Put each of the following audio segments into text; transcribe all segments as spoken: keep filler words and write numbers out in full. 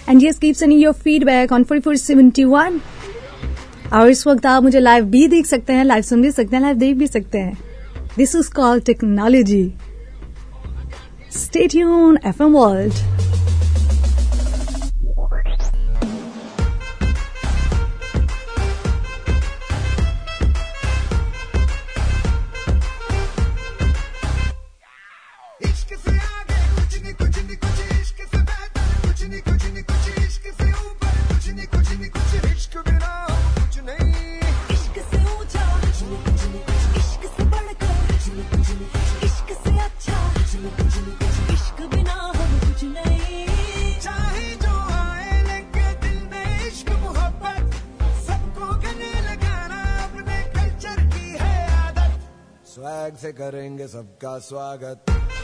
And yes keep sending your feedback on four four seventy one. और इस वक्त आप मुझे लाइव भी देख सकते हैं, लाइव सुन भी सकते हैं, लाइव देख भी सकते हैं। This is called technology. Stay tune FM world. Swag से करेंगे सबका स्वागत।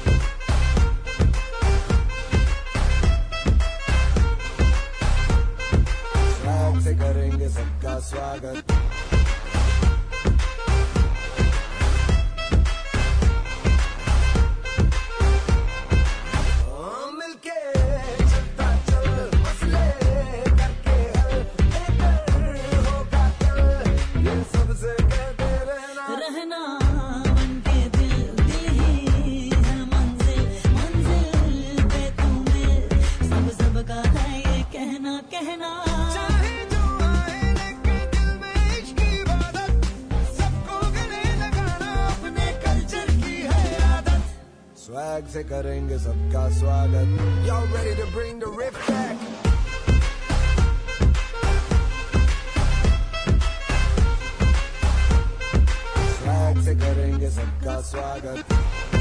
स्वैग से करेंगे सबका स्वागत। मिलके चलता चल मसले करके हल बेहतर होगा कल। ये सबसे कहते रहना रहना कहना चाहे जो आए लेके दिल में इश्क की इबादत। सबको गले लगाना अपने कल्चर की है आदत। स्वैग से करेंगे सबका स्वागत। Y'all ready to bring the riff back? Swag से करेंगे सबका स्वागत।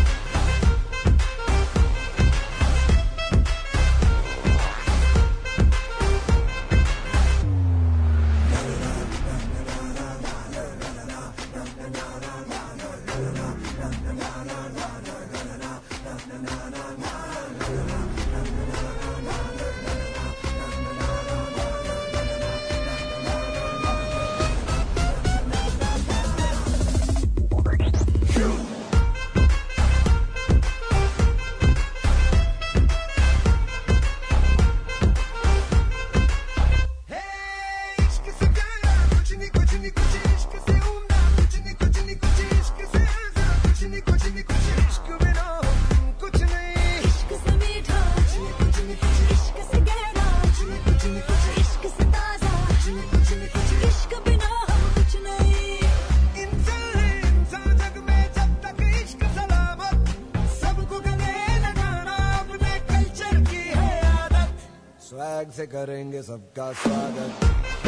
स्वैग से करेंगे सबका स्वागत।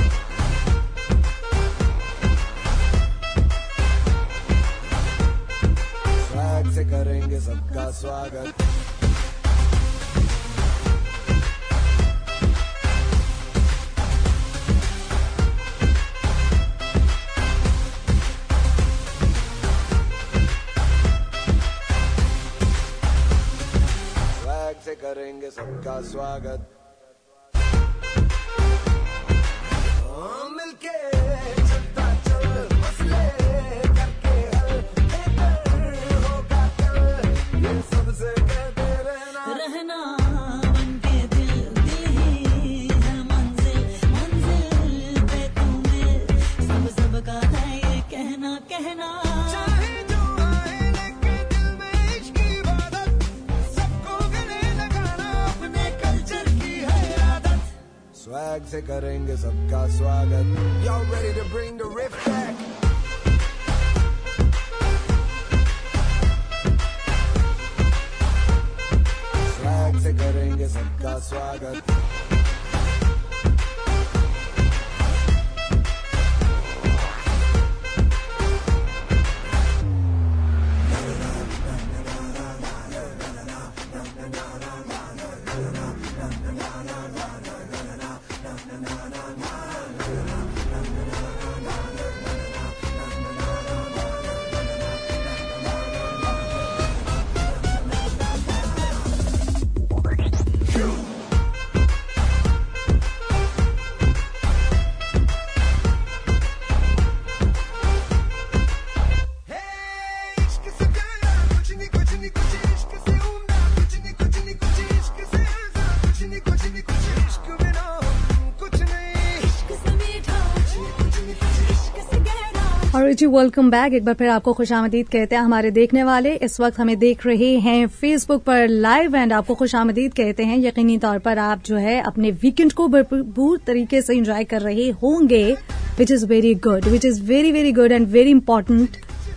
स्वैग से करेंगे सबका स्वागत। स्वैग से करेंगे सबका स्वागत। मिलके चलता चल मसले करके हल बेहतर होगा कल। ये सबसे कहते रहना रहना बनके दिल दिल ही है मंजिल मंजिल पे तुम्हें सब सबका है ये कहना कहना चाहे जो आए लेके दिल में इश्क की इबादत। सबको गले लगाना अपने कल्चर की है आदत। स्वैग से करेंगे सबका स्वागत। Y'all ready to bring the riff back? Swag से करेंगे सबका स्वागत। और जी वेलकम बैक। एक बार फिर आपको खुशामदीद कहते हैं हमारे देखने वाले। इस वक्त हमें देख रहे हैं फेसबुक पर लाइव एंड आपको खुशामदीद कहते हैं। यकीनी तौर पर आप जो है अपने वीकेंड को भरपूर तरीके से एंजॉय कर रहे होंगे, which is very good, which is very very good and very important.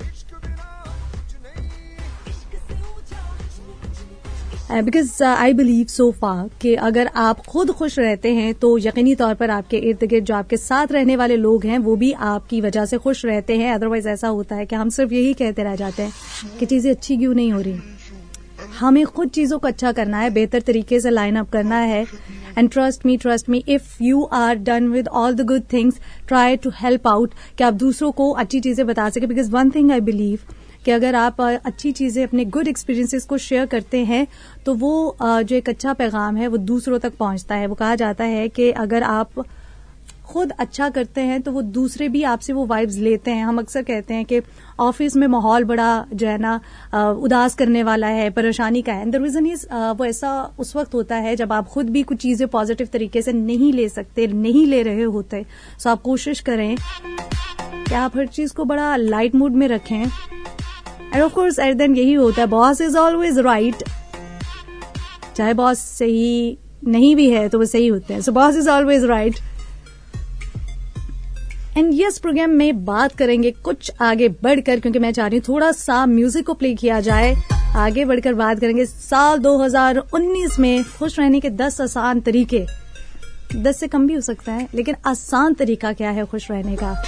Because I believe so far कि अगर आप खुद खुश रहते हैं तो यकीनी तौर पर आपके इर्द गिर्द जो आपके साथ रहने वाले लोग हैं वो भी आपकी वजह से खुश रहते हैं। अदरवाइज ऐसा होता है कि हम सिर्फ यही कहते रह जाते हैं कि चीजें अच्छी क्यों नहीं हो रही। हमें खुद चीजों को अच्छा करना है, बेहतर तरीके से लाइन अप करना है। And trust me trust me if you are done with all the good things, try to help out कि आप दूसरों को अच्छी चीजें बता सके। Because one thing I believe कि अगर आप अच्छी चीजें, अपने गुड एक्सपीरियंसेस को शेयर करते हैं तो वो जो एक अच्छा पैगाम है वो दूसरों तक पहुंचता है। वो कहा जाता है कि अगर आप खुद अच्छा करते हैं तो वो दूसरे भी आपसे वो वाइब्स लेते हैं। हम अक्सर कहते हैं कि ऑफिस में माहौल बड़ा जो है ना उदास करने वाला है, परेशानी का है। एंड द रीजन इज वो ऐसा उस वक्त होता है जब आप खुद भी कुछ चीजें पॉजिटिव तरीके से नहीं ले सकते, नहीं ले रहे होते। सो आप कोशिश करें कि आप हर चीज को बड़ा लाइट मूड में रखें। And of course at the end यही होता है, बॉस इज ऑलवेज राइट। चाहे बॉस सही नहीं भी है तो वो सही होते हैं। So boss is always right. And yes, program में बात करेंगे कुछ आगे बढ़कर, क्योंकि मैं चाह रही हूँ थोड़ा सा म्यूजिक को प्ले किया जाए। आगे बढ़कर बात करेंगे साल दो हज़ार उन्नीस में खुश रहने के दस आसान तरीके। दस से कम भी हो सकता है, लेकिन आसान तरीका क्या है खुश रहने का।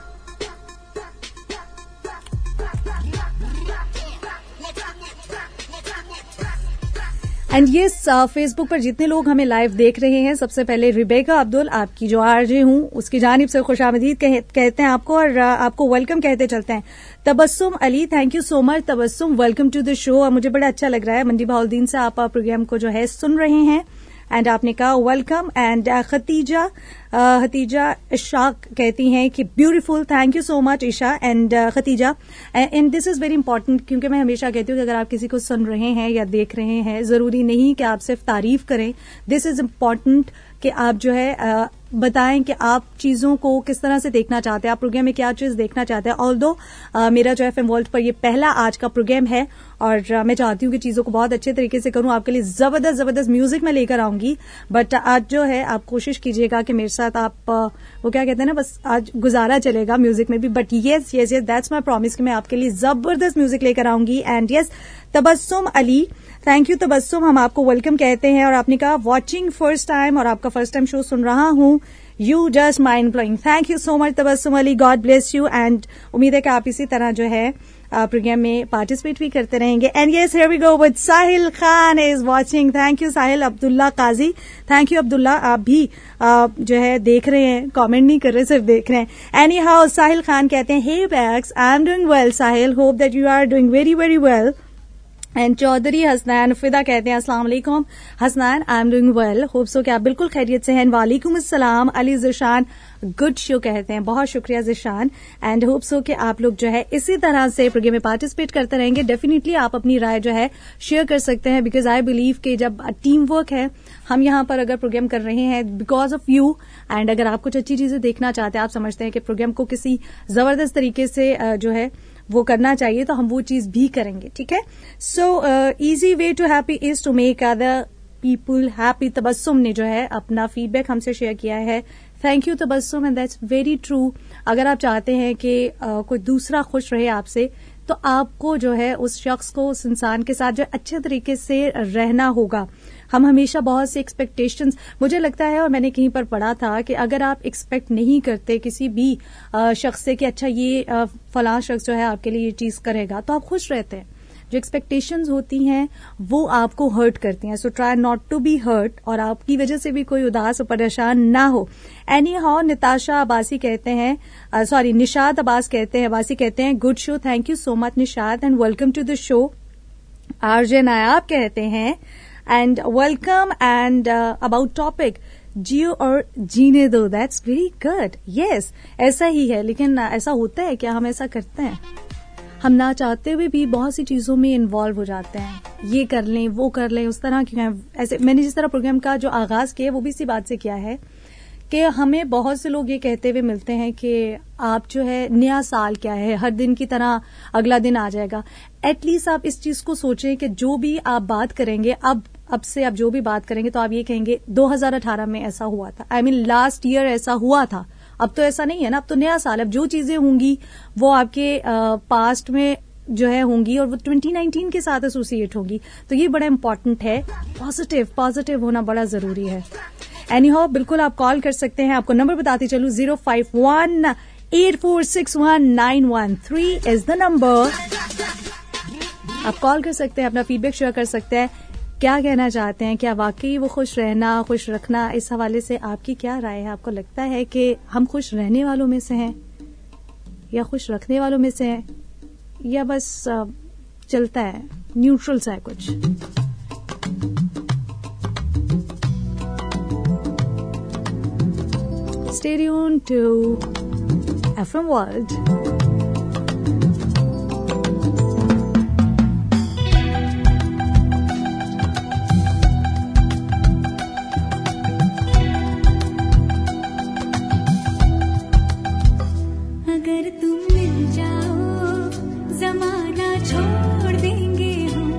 एंड ये फेसबुक पर जितने लोग हमें लाइव देख रहे हैं, सबसे पहले रिबेका अब्दुल, आपकी जो आरजे हूं उसकी जानिब से खुशामदीद कहते हैं आपको और आपको वेलकम कहते चलते हैं। Tabassum Ali, thank you so much Tabassum, welcome to the show. मुझे बड़ा अच्छा लग रहा है, मंडी बहाउद्दीन से आप प्रोग्राम को जो है सुन रहे हैं एंड आपने कहा वेलकम। एंड खतीजा खतीजा इशाक कहती हैं कि beautiful, thank you so much Isha and Khatija. And this is very important, क्योंकि मैं हमेशा कहती हूँ कि अगर आप किसी को सुन रहे हैं या देख रहे हैं, जरूरी नहीं कि आप सिर्फ तारीफ करें। दिस इज इम्पॉर्टेंट कि आप जो है uh, बताएं कि आप चीजों को किस तरह से देखना चाहते हैं, आप प्रोग्राम में क्या चीज देखना चाहते हैं। ऑल्दो uh, मेरा जो एफएम वर्ल्ड पर ये पहला आज का प्रोग्राम है और uh, मैं चाहती हूँ कि चीजों को बहुत अच्छे तरीके से करूं, आपके लिए जबरदस्त जबरदस्त म्यूजिक में लेकर आऊंगी। बट आज जो है आप कोशिश कीजिएगा कि मेरे साथ आप uh, वो क्या कहते हैं ना, बस आज गुजारा चलेगा म्यूजिक में भी। But yes yes yes that's my promise कि मैं आपके लिए जबरदस्त म्यूजिक लेकर आऊंगी। And yes, Tabassum Ali, thank you Tabassum, हम आपको वेलकम कहते हैं। और आपने कहा वॉचिंग फर्स्ट टाइम और आपका फर्स्ट टाइम शो सुन रहा हूं, you just mind blowing. Thank you so much Tabassum Ali, God bless you. And उम्मीद है कि आप इसी तरह जो है प्रोग्राम में पार्टिसिपेट भी करते रहेंगे। And yes, here we go with Sahil Khan is watching. Thank you Sahil. Abdullah Kazi, thank you Abdullah, आप भी आ, जो है देख रहे हैं, कमेंट नहीं कर रहे, सिर्फ देख रहे हैं। एनी हाउ, साहिल खान कहते हैं hey backs, I am doing well Sahil, hope that you are doing very very well. And Chaudhry Hasnain Fida कहते हैं अस्सलाम वालेकुम Hasnain, I am doing well, hope so कि आप बिल्कुल खैरियत से हैं। वालेकुम अस्सलाम। अली जिशान, गुड शो कहते हैं, बहुत शुक्रिया जिशान। एंड होप सो कि आप लोग जो है इसी तरह से प्रोग्राम में पार्टिसिपेट करते रहेंगे। डेफिनेटली आप अपनी राय जो है शेयर कर सकते हैं, बिकॉज आई बिलीव कि जब टीम वर्क है, हम यहाँ पर अगर प्रोग्राम कर रहे हैं बिकॉज ऑफ यू, एंड अगर आप कुछ अच्छी चीजें देखना चाहते हैं, आप समझते हैं कि प्रोग्राम को किसी जबरदस्त तरीके से जो है वो करना चाहिए, तो हम वो चीज भी करेंगे। ठीक है। So easy way to happy is to make other people happy. Tabassum ने जो है अपना फीडबैक हमसे शेयर किया है। Thank you Tabassum, and that's very true. अगर आप चाहते हैं कि uh, कोई दूसरा खुश रहे आपसे, तो आपको जो है उस शख्स को, उस इंसान के साथ जो अच्छे तरीके से रहना होगा। हम हमेशा बहुत से एक्सपेक्टेशंस, मुझे लगता है और मैंने कहीं पर पढ़ा था कि अगर आप एक्सपेक्ट नहीं करते किसी भी शख्स से कि अच्छा ये फलां शख्स जो है आपके लिए ये चीज करेगा, तो आप खुश रहते हैं। जो एक्सपेक्टेशंस होती हैं वो आपको हर्ट करती हैं। So try not to be hurt, और आपकी वजह से भी कोई उदास और परेशान ना हो। एनी हाउ, निताशा अब्बासी कहते हैं, सॉरी निशाद अब्बास कहते हैं, अब्बासी कहते हैं good show, thank you so much Nishad and welcome to the show. RJ Nayab कहते हैं and welcome and about topic जियो और जीने दो, दैट्स वेरी गुड। यस, ऐसा ही है, लेकिन ऐसा होता है क्या? हम ऐसा करते हैं, हम ना चाहते हुए भी बहुत सी चीजों में इन्वॉल्व हो जाते हैं, ये कर लें वो कर लें, उस तरह की ऐसे। मैंने जिस तरह प्रोग्राम का जो आगाज किया वो भी इसी बात से किया है कि हमें बहुत से लोग ये कहते हुए मिलते हैं कि आप जो है नया साल क्या है, हर दिन की तरह अगला दिन आ जाएगा। एटलीस्ट आप इस चीज को सोचें कि जो भी आप बात करेंगे, अब अब से आप जो भी बात करेंगे तो आप ये कहेंगे दो हज़ार अठारह में ऐसा हुआ था, आई मीन लास्ट ईयर ऐसा हुआ था। अब तो ऐसा नहीं है ना, अब तो नया साल, अब जो चीजें होंगी वो आपके पास्ट में जो है होंगी और वो ट्वेंटी नाइनटीन के साथ एसोसिएट होंगी। तो ये बड़ा इंपॉर्टेंट है, पॉजिटिव पॉजिटिव होना बड़ा जरूरी है। एनी हाउ, बिल्कुल आप कॉल कर सकते हैं। आपको नंबर बताती चलूं, zero five one eight four six one nine one three is the number. आप कॉल कर सकते हैं, अपना फीडबैक शेयर कर सकते हैं। क्या कहना चाहते हैं, क्या वाकई वो खुश रहना, खुश रखना, इस हवाले से आपकी क्या राय है? आपको लगता है कि हम खुश रहने वालों में से हैं या खुश रखने वालों में से हैं, या बस चलता है, न्यूट्रल सा है कुछ? Stay tuned to F M World. अगर तुम मिल जाओ ज़माना छोड़ देंगे हम,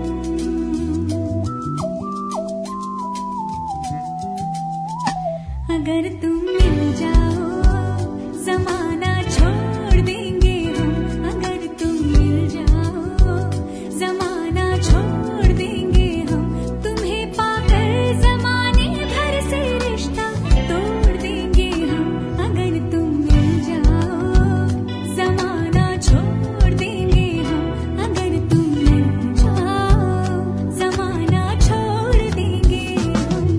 अगर तुम मिल जाओ ज़माना छोड़ देंगे हम, अगर तुम मिल जाओ ज़माना छोड़ देंगे हम, तुम्हें पाकर ज़माने भर से रिश्ता तोड़ देंगे हम, अगर तुम मिल जाओ ज़माना छोड़ देंगे हम, अगर तुम मिल जाओ ज़माना छोड़ देंगे हम।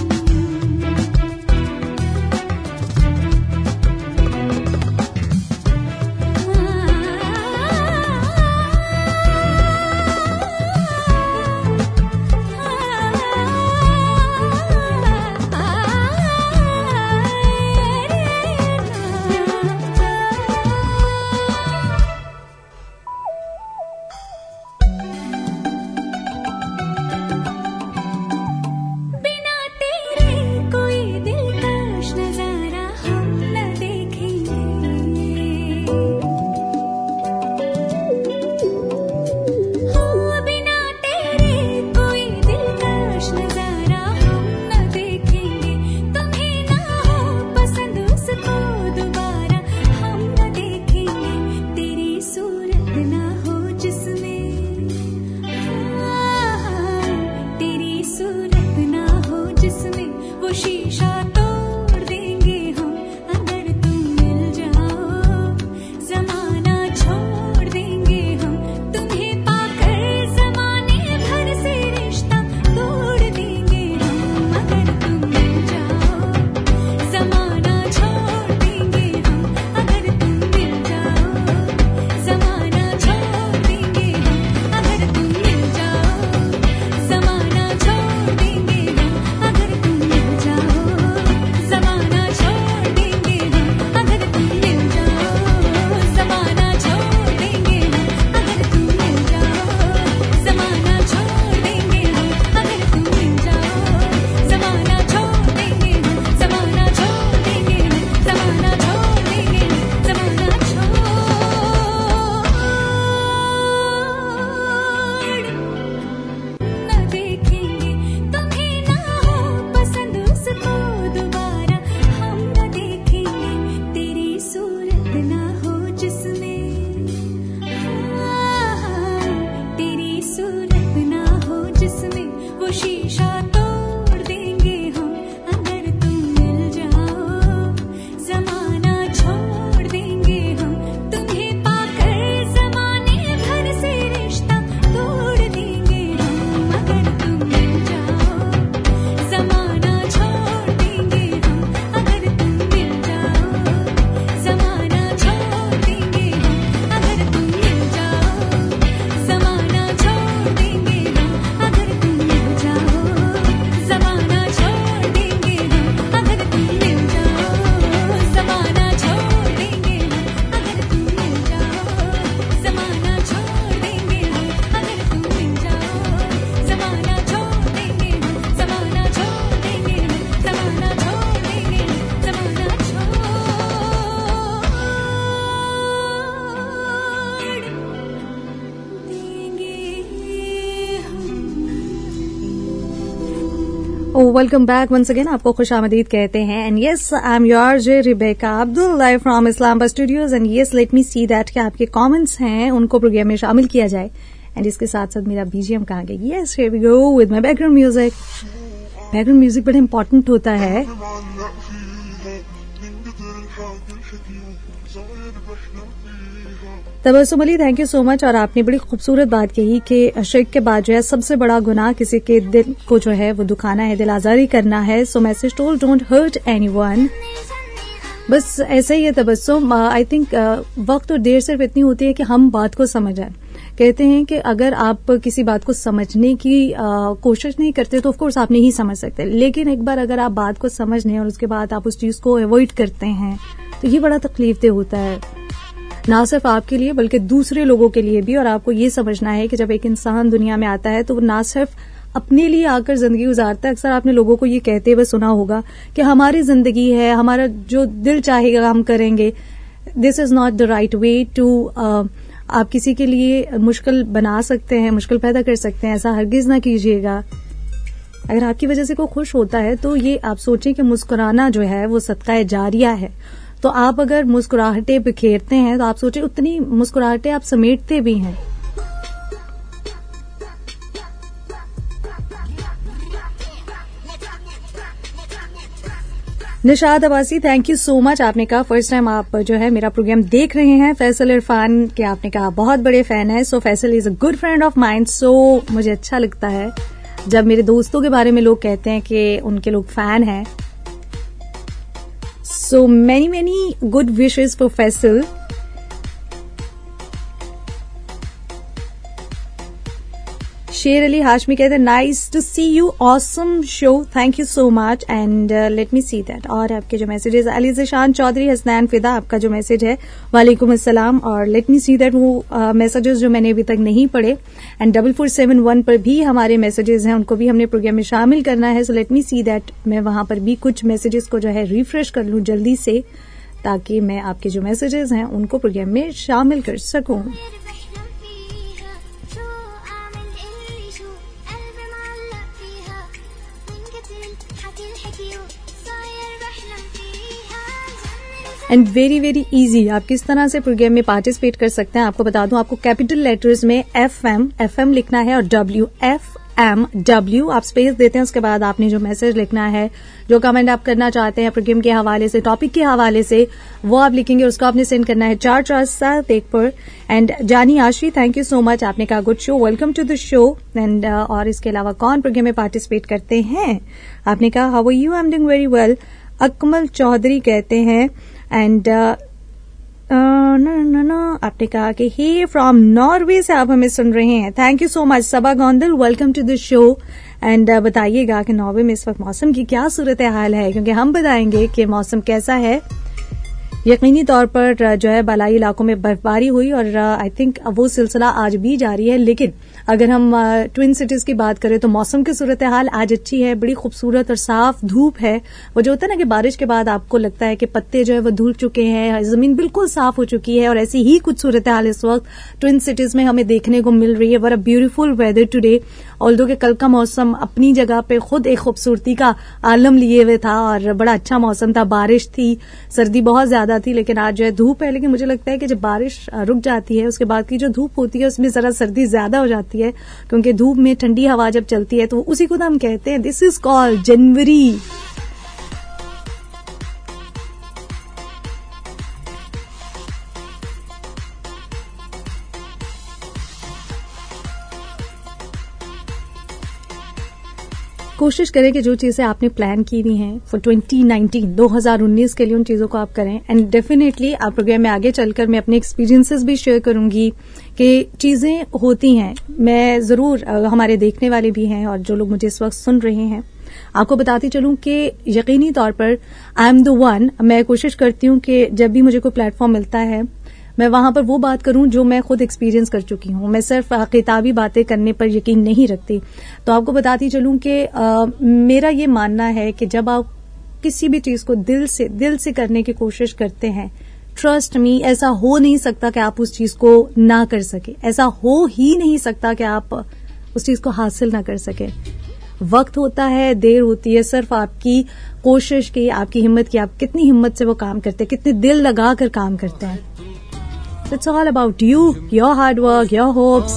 बिना तेरे कोई दिलकश नजारा हम न देखेंगे, हो बिना तेरे कोई दिलकश नजारा हम न देखेंगे, तुम्हें ना हो पसंद उसको दोबारा हम न देखेंगे, तेरी सूरत ना हो जिसमें, तेरी सूरत ना हो जिसमें, वो शीशा तोड़ देंगे हम, अगर तुम मिल जाओ ज़माना छोड़ देंगे हम, तुम्हें पाकर ज़माने भर से रिश्ता तोड़ देंगे हम, अगर तुम मिल जाओ ज़माना छोड़ देंगे हम, अगर तुम मिल जाओ ज़माना छोड़ देंगे हम, अगर तुम मिल जाओ ज़माना छोड़ देंगे हम, अगर तुम मिल जाओ वेलकम बैक वंस अगेन, आपको खुशामदीद कहते हैं. And yes, I am your J Rebecca Abdul, live from Islamabad studios. And yes, let me see that कि आपके कमेंट्स हैं उनको प्रोग्राम में शामिल किया जाए. एंड इसके साथ साथ मेरा बीजीएम कहाँ गया? Yes, here we go with my background music. Background music बड़ा इंपॉर्टेंट होता है. Tabassum Ali, thank you so much. और आपने बड़ी खूबसूरत बात कही कि शिर्क के बाद जो है सबसे बड़ा गुनाह किसी के दिल को जो है वो दुखाना है, दिल आजारी करना है. So message told, don't hurt anyone. बस ऐसे ही है तबस्सुम. आई थिंक वक्त और देर सिर्फ इतनी होती है कि हम बात को समझ आए. कहते हैं कि अगर आप किसी बात को समझने की uh, कोशिश नहीं करते तो ऑफकोर्स आप नहीं समझ सकते, लेकिन एक बार अगर आप बात को समझ लें और उसके बाद आप उस चीज को अवॉइड करते हैं तो ये बड़ा तकलीफदेह होता है, ना सिर्फ आपके लिए बल्कि दूसरे लोगों के लिए भी. और आपको ये समझना है कि जब एक इंसान दुनिया में आता है तो वो ना सिर्फ अपने लिए आकर जिंदगी गुजारता है. अक्सर आपने लोगों को ये कहते हुए सुना होगा कि हमारी जिंदगी है, हमारा जो दिल चाहेगा हम करेंगे. This is not the right way to. आप किसी के लिए मुश्किल बना सकते हैं, मुश्किल पैदा कर सकते हैं, ऐसा हरगिज ना कीजिएगा. अगर आपकी वजह से कोई खुश होता है तो ये आप सोचें कि मुस्कुराना जो है वो सदका जारिया है. तो आप अगर मुस्कुराहटें बिखेरते हैं तो आप सोचें उतनी मुस्कुराहटें आप समेटते भी हैं. Nishad Abbasi, thank you so much. आपने कहा फर्स्ट टाइम आप जो है मेरा प्रोग्राम देख रहे हैं. फैसल इरफान के आपने कहा बहुत बड़े फैन है. So Faisal is a good friend of mind. So मुझे अच्छा लगता है जब मेरे दोस्तों के बारे में लोग कहते हैं कि उनके लोग फैन हैं. So many many good wishes for Faisal. शेर अली हाशमी कहते हैं nice to see you, awesome show, thank you so much. And let me see that. और आपके जो मैसेजेस, अली ज़िशान चौधरी, हसनैन फिदा, आपका जो मैसेज है वालेकुम अस्सलाम. और लेट मी सी दैट वो मैसेजेस uh, जो मैंने अभी तक नहीं पढ़े. And double four seven one पर भी हमारे मैसेजेस हैं, उनको भी हमने प्रोग्राम में शामिल करना है. So let me see that मैं वहां पर भी कुछ मैसेजेस को जो है रिफ्रेश कर लूं जल्दी से, ताकि मैं आपके जो मैसेजेस हैं उनको प्रोग्राम में शामिल कर सकूं. एंड वेरी वेरी इजी, आप किस तरह से प्रोग्राम में पार्टिसिपेट कर सकते हैं आपको बता दूं. आपको कैपिटल लेटर्स में एफ एम एफ एम लिखना है और डब्ल्यू एफ एम डब्ल्यू आप स्पेस देते हैं. उसके बाद आपने जो मैसेज लिखना है, जो कमेंट आप करना चाहते हैं प्रोग्राम के हवाले से, टॉपिक के हवाले से, वो आप लिखेंगे. उसको आपने सेंड करना है चार चार सात एक पर. एंड जानी आशी, थैंक यू सो मच. आपने कहा good show, welcome to the show. And और इसके अलावा कौन प्रोग्राम में पार्टिसिपेट करते हैं? आपने कहा how are you, I am doing very well. Akmal Chaudhry कहते हैं. एंड नो आपने कहा कि हे फ्रॉम नॉर्वे से आप हमें सुन रहे हैं. Thank you so much. Saba Gondal, welcome to the show. And बताइएगा कि नॉर्वे में इस वक्त मौसम की क्या सूरत हाल है, क्योंकि हम बताएंगे कि मौसम कैसा है. यकीनी तौर पर जो है बालाई इलाकों में बर्फबारी हुई और आई थिंक वो सिलसिला आज भी जारी है. लेकिन अगर हम ट्विन सिटीज की बात करें तो मौसम की सूरत हाल आज अच्छी है, बड़ी खूबसूरत और साफ धूप है. वो जो होता है ना कि बारिश के बाद आपको लगता है कि पत्ते जो है वो धुल चुके हैं, जमीन बिल्कुल साफ हो चुकी है. और ऐसी ही कुछ सूरत हाल इस वक्त ट्विन सिटीज में हमें देखने को मिल रही है. Were a beautiful weather today. Although कि कल का मौसम अपनी जगह पे खुद एक खूबसूरती का आलम लिए हुए था और बड़ा अच्छा मौसम था. बारिश थी, सर्दी बहुत ज्यादा थी, लेकिन आज जो है धूप है. लेकिन मुझे लगता है कि जब बारिश रुक जाती है उसके बाद की जो धूप होती है उसमें जरा सर्दी ज्यादा हो जाती है, क्योंकि धूप में ठंडी हवा जब चलती है तो उसी को हम कहते हैं दिस इज कॉल्ड जनवरी. कोशिश करें कि जो चीजें आपने प्लान की हुई हैं फॉर ट्वेंटी नाइनटीन दो हज़ार उन्नीस के लिए उन चीजों को आप करें. एंड डेफिनेटली आप प्रोग्राम में आगे चलकर मैं अपने एक्सपीरियंसेस भी शेयर करूंगी कि चीजें होती हैं. मैं जरूर, हमारे देखने वाले भी हैं और जो लोग मुझे इस वक्त सुन रहे हैं, आपको बताती चलूं कि यकीनी तौर पर आई एम द वन. मैं कोशिश करती हूं कि जब भी मुझे कोई प्लेटफॉर्म मिलता है मैं वहां पर वो बात करूं जो मैं खुद एक्सपीरियंस कर चुकी हूं. मैं सिर्फ किताबी बातें करने पर यकीन नहीं रखती. तो आपको बताती चलूं कि मेरा ये मानना है कि जब आप किसी भी चीज को दिल से दिल से करने की कोशिश करते हैं, ट्रस्ट मी, ऐसा हो नहीं सकता कि आप उस चीज को ना कर सके. ऐसा हो ही नहीं सकता कि आप उस चीज को हासिल ना कर सके. वक्त होता है, देर होती है, सिर्फ आपकी कोशिश की, आपकी हिम्मत की, आप कितनी हिम्मत से वो काम करते हैं, कितने दिल लगा कर काम करते हैं. It's all about you, your hard work, your hopes,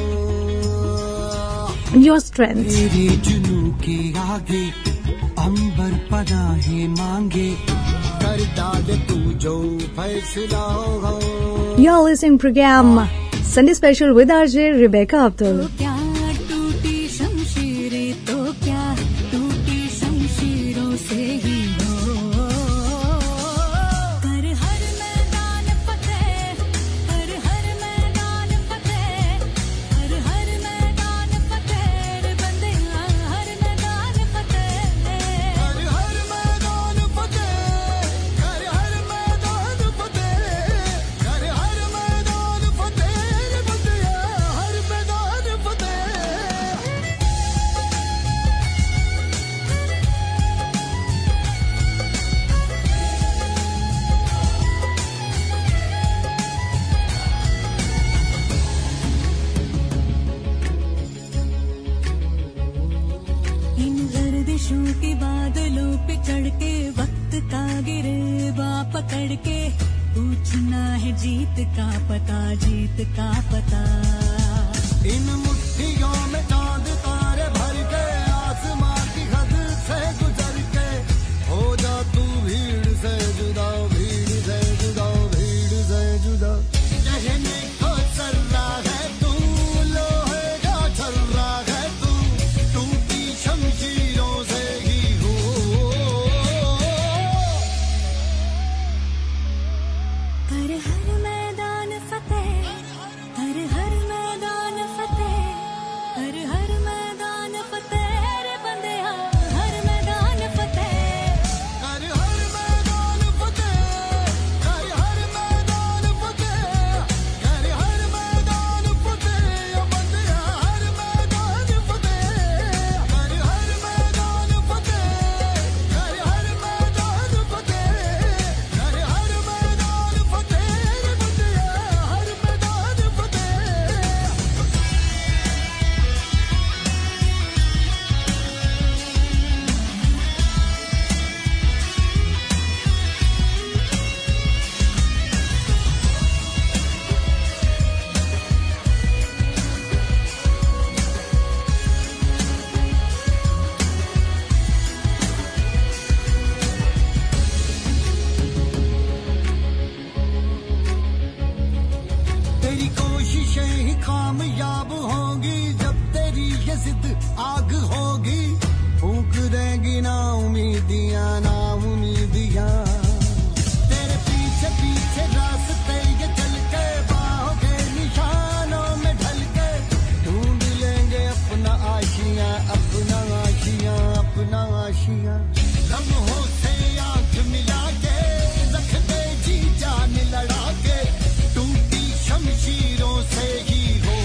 and your strength. तेरे जुनू के आगे अंबर पनाहे मांगे, कर डाल तू जो फैसला हो. You're listening program Sunday Special with R J Rebecca Abdul. तो क्या टूटी शमशीरें, तो क्या टूटी शमशीरों से ही हो. कर हर मैदान फतेह, कर हर मैदान फतेह, कर हर मैदान फतेह रे बंदिया, हर मैदान फतेह. कर हर मैदान फतेह, कर हर मैदान फतेह, कर हर मैदान फतेह रे बंदिया, हर मैदान फतेह. इन गर्दिशों के बादलों पे चढ़ के वक्त का गिरबा पकड़ के पूछना है जीत का पता, जीत का पता. इन मुट्ठियों में चांद तारे भर के, आसमां की हद से गुजर के, हो जा तू भीड़ से जुदा, भीड़ से जुदा, भीड़ से जुदा. कहने को चल रहा है तू, लोहे का चल रहा है तू, टूटी शमशीरों से ही हो. कर हर मैदान फतेह, कर हर मैदान फतेह, कर हर मैदान फतेह रे बंदिया, हर मैदान फतेह. कर हर मैदान फतेह, कर हर मैदान फतेह, कर हर मैदान फतेह ओ बंदिया, हर मैदान फतेह. कर हर मैदान फतेह, कर हर मैदान फतेह, कर हर मैदान फतेह रे बंदिया, हर मैदान फतेह. तेरी कोशिशें ही कामयाब होंगी, जब तेरी ये जिद आग होगी, फूंक देंगी ना उम्मीदियां, ना उम्मीदियां. तेरे पीछे पीछे रास्ते ये चल के, बाहों के निशानों में ढल के, ढूंढ लेंगे अपना आशियां, अपना आशियां, अपना आशियां. लम्हों से आंख मिला के, रख दे जी जान लड़ा के, टूटी शमशीरों से ही हो.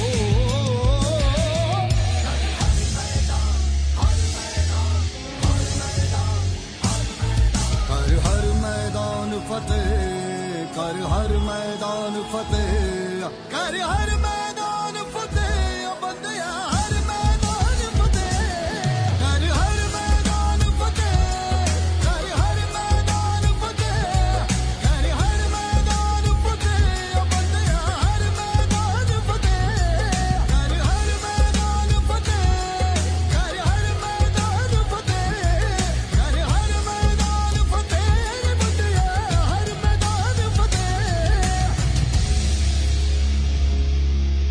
कर हर मैदान फतेह, कर हर मैदान फतेह, कर हर मैदान फतेह ओ बंदिया, हर मैदान फतेह. कर हर मैदान फतेह, कर हर मैदान फतेह, कर हर मैदान फतेह ओ बंदिया, हर मैदान फतेह. कर हर मैदान फतेह, कर हर मैदान फतेह, कर हर मैदान फतेह रे बंदिया, हर मैदान फतेह.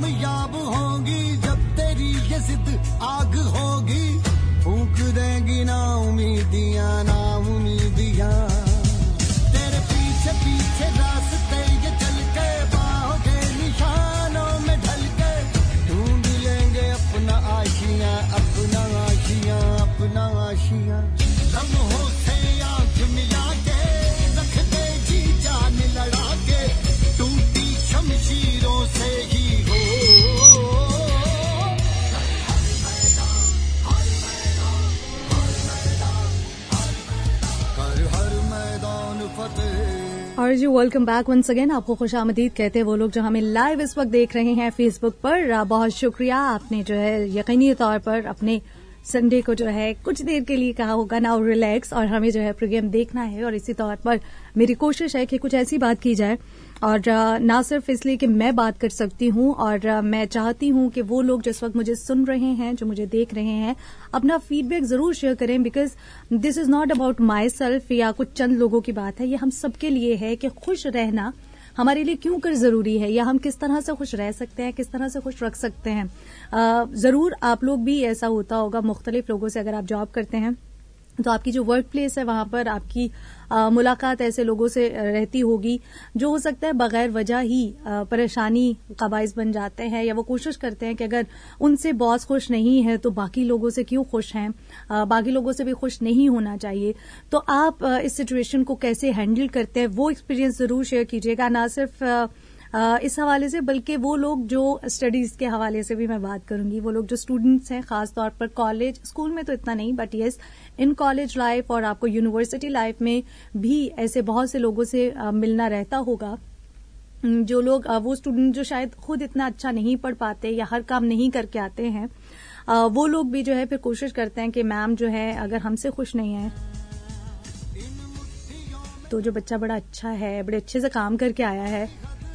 कामयाब होगी जब तेरी ये जिद आग होगी, फूंक देंगी ना उम्मीदियां ना उम्मीदियां, तेरे पीछे पीछे रास्ते ये चल के बाहों के निशानों में ढल के ढूंढ लेंगे अपना आशियां अपना आशियां अपना आशियां, लम्हों से आंख मिला के रख दे जी जान लड़ा के, टूटी शमशीरों से ही हो हर हर मैदान फतेह। और जी वेलकम बैक वंस अगेन। आपको खुशामदीद कहते हैं वो लोग जो हमें लाइव इस वक्त देख रहे हैं फेसबुक पर। बहुत शुक्रिया, आपने जो है यकीनी तौर पर अपने संडे को जो है कुछ देर के लिए कहा होगा नाउ रिलैक्स, और हमें जो है प्रोग्राम देखना है। और इसी तौर पर मेरी कोशिश है कि कुछ ऐसी बात की जाए, और ना सिर्फ इसलिए कि मैं बात कर सकती हूं, और मैं चाहती हूं कि वो लोग जिस वक्त मुझे सुन रहे हैं, जो मुझे देख रहे हैं, अपना फीडबैक जरूर शेयर करें, because this is not about myself या कुछ चंद लोगों की बात है। ये हम सबके लिए है कि खुश रहना हमारे लिए क्यों कर जरूरी है, या हम किस तरह से खुश रह सकते हैं, किस तरह से खुश रख सकते हैं। आ, जरूर आप लोग भी ऐसा होता होगा मुख्तलिफ लोगों से। अगर आप जॉब करते हैं तो आपकी जो वर्क प्लेस है वहां पर आपकी आ, मुलाकात ऐसे लोगों से रहती होगी जो हो सकता है बगैर वजह ही आ, परेशानी का बाइस बन जाते हैं, या वो कोशिश करते हैं कि अगर उनसे बॉस खुश नहीं है तो बाकी लोगों से क्यों खुश हैं, आ, बाकी लोगों से भी खुश नहीं होना चाहिए। तो आप आ, इस सिचुएशन को कैसे हैंडल करते हैं वो एक्सपीरियंस जरूर शेयर कीजिएगा, ना सिर्फ आ, Uh, इस हवाले से बल्कि वो लोग जो स्टडीज के हवाले से भी मैं बात करूंगी। वो लोग जो स्टूडेंट्स हैं, खासतौर पर कॉलेज, स्कूल में तो इतना नहीं, but yes in college life और आपको यूनिवर्सिटी लाइफ में भी ऐसे बहुत से लोगों से uh, मिलना रहता होगा, जो लोग uh, वो स्टूडेंट जो शायद खुद इतना अच्छा नहीं पढ़ पाते या हर काम नहीं करके आते हैं, uh, वो लोग भी जो है फिर कोशिश करते हैं कि मैम जो है अगर हमसे खुश नहीं है तो जो बच्चा बड़ा अच्छा है, बड़े अच्छे से काम करके आया है,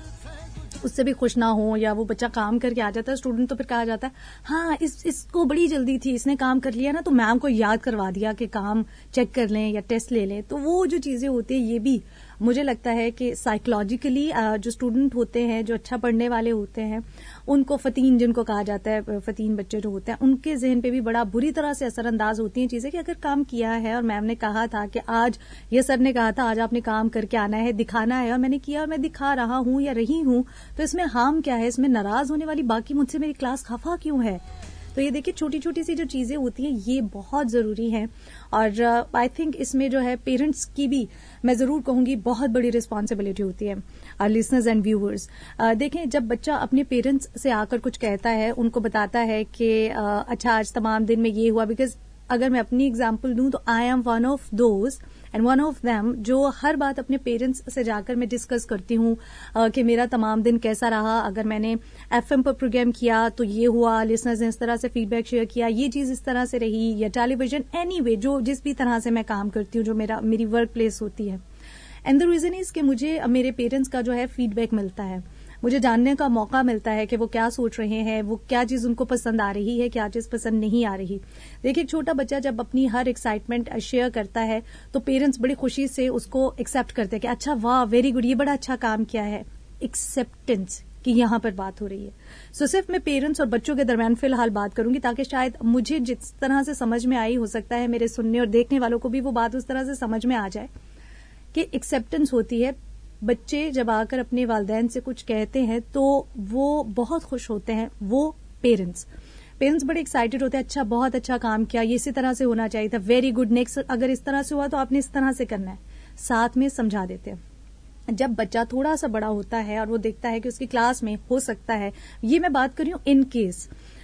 उससे भी खुश ना हो, या वो बच्चा काम करके आ जाता है स्टूडेंट तो फिर कहा जाता है हाँ इस इसको बड़ी जल्दी थी, इसने काम कर लिया ना, तो मैम को याद करवा दिया कि काम चेक कर लें या टेस्ट ले लें। तो वो जो चीजें होती है ये भी मुझे लगता है कि साइकोलॉजिकली जो स्टूडेंट होते हैं, जो अच्छा पढ़ने वाले होते हैं, उनको फतीन जिनको कहा जाता है, फतीन बच्चे जो होते हैं, उनके जहन पे भी बड़ा बुरी तरह से असरअंदाज होती हैं चीजें कि अगर काम किया है और मैम ने कहा था कि आज, ये सर ने कहा था आज आपने काम करके आना है, दिखाना है, और मैंने किया और मैं दिखा रहा हूं या रही हूं, तो इसमें हार्म क्या है, इसमें नाराज होने वाली बाकी मुझसे मेरी क्लास खफा क्यों है। तो ये देखिए छोटी छोटी सी जो चीजें होती हैं ये बहुत जरूरी है, और आई uh, थिंक इसमें जो है पेरेंट्स की भी मैं जरूर कहूंगी बहुत बड़ी रिस्पॉन्सिबिलिटी होती है। लिसनर्स एंड व्यूअर्स, देखें जब बच्चा अपने पेरेंट्स से आकर कुछ कहता है, उनको बताता है कि uh, अच्छा आज तमाम दिन में ये हुआ, बिकॉज अगर मैं अपनी एग्जाम्पल दूं तो I am one of those and one of them जो हर बात अपने पेरेंट्स से जाकर मैं डिस्कस करती हूँ कि मेरा तमाम दिन कैसा रहा, अगर मैंने एफएम पर प्रोग्राम किया तो ये हुआ, लिसनर्स ने इस तरह से फीडबैक शेयर किया, ये चीज इस तरह से रही, या टेलीविजन, एनीवे जो जिस भी तरह से मैं काम करती हूँ, जो मेरा मेरी वर्क प्लेस होती है। एंड द रीजन इज कि मुझे मेरे पेरेंट्स का जो है फीडबैक मिलता है, मुझे जानने का मौका मिलता है कि वो क्या सोच रहे हैं, वो क्या चीज उनको पसंद आ रही है, क्या चीज पसंद नहीं आ रही। देखिए एक छोटा बच्चा जब अपनी हर एक्साइटमेंट शेयर करता है तो पेरेंट्स बड़ी खुशी से उसको एक्सेप्ट करते हैं कि अच्छा वाह वेरी गुड, ये बड़ा अच्छा काम किया है। एक्सेप्टेंस की यहाँ पर बात हो रही है। सो so, सिर्फ मैं पेरेंट्स और बच्चों के दरमियान फिलहाल बात करूंगी ताकि शायद मुझे जिस तरह से समझ में आई, हो सकता है मेरे सुनने और देखने वालों को भी वो बात उस तरह से समझ में आ जाए कि एक्सेप्टेंस होती है। बच्चे जब आकर अपने वालिदैन से कुछ कहते हैं तो वो बहुत खुश होते हैं, वो पेरेंट्स पेरेंट्स बड़े एक्साइटेड होते हैं, अच्छा बहुत अच्छा काम किया, ये इसी तरह से होना चाहिए था, वेरी गुड, नेक्स्ट अगर इस तरह से हुआ तो आपने इस तरह से करना है, साथ में समझा देते हैं। जब बच्चा थोड़ा सा बड़ा होता है और वो देखता है कि उसकी क्लास में हो सकता है, ये मैं बात कर रही हूँ इन केस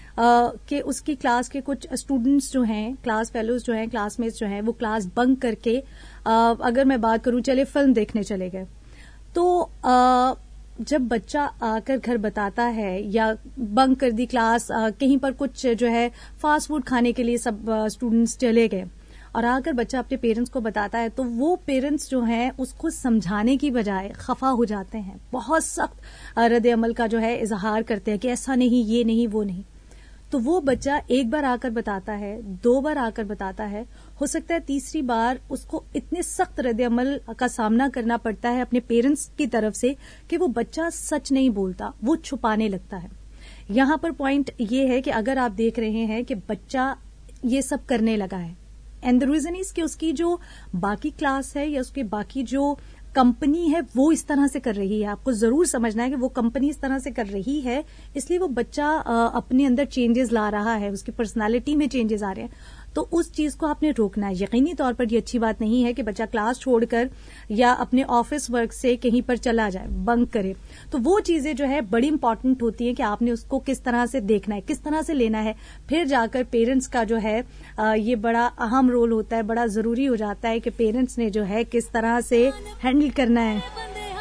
कि उसकी क्लास के कुछ स्टूडेंट्स जो हैं, क्लास फेलोज जो हैं, क्लासमेट्स जो हैं, वो क्लास बंक करके uh, अगर मैं बात करूं चले फिल्म देखने चले गए, तो uh, जब बच्चा आकर घर बताता है या बंक कर दी क्लास, uh, कहीं पर कुछ जो है फास्ट फूड खाने के लिए सब स्टूडेंट्स uh, चले गए और आकर बच्चा अपने पेरेंट्स को बताता है, तो वो पेरेंट्स जो हैं उसको समझाने की बजाय खफा हो जाते हैं, बहुत सख्त रद्द अमल का जो है इजहार करते हैं कि ऐसा नहीं, ये नहीं, वो नहीं। तो वो बच्चा एक बार आकर बताता है, दो बार आकर बताता है, हो सकता है तीसरी बार उसको इतने सख्त रद्द अमल का सामना करना पड़ता है अपने पेरेंट्स की तरफ से कि वो बच्चा सच नहीं बोलता, वो छुपाने लगता है। यहाँ पर पॉइंट ये है कि अगर आप देख रहे हैं कि बच्चा ये सब करने लगा है एंड द रीजन इज कि उसकी जो बाकी क्लास है या उसकी बाकी जो कंपनी है वो इस तरह से कर रही है, आपको जरूर समझना है कि वो कंपनी इस तरह से कर रही है, इसलिए वो बच्चा अपने अंदर चेंजेस ला रहा है, उसकी पर्सनालिटी में चेंजेस आ रहे हैं, तो उस चीज को आपने रोकना है। यकीनी तौर पर ये अच्छी बात नहीं है कि बच्चा क्लास छोड़कर या अपने ऑफिस वर्क से कहीं पर चला जाए, बंक करे। तो वो चीजें जो है बड़ी इंपॉर्टेंट होती हैं कि आपने उसको किस तरह से देखना है, किस तरह से लेना है। फिर जाकर पेरेंट्स का जो है ये बड़ा अहम रोल होता है, बड़ा जरूरी हो जाता है कि पेरेंट्स ने जो है किस तरह से हैंडल करना है।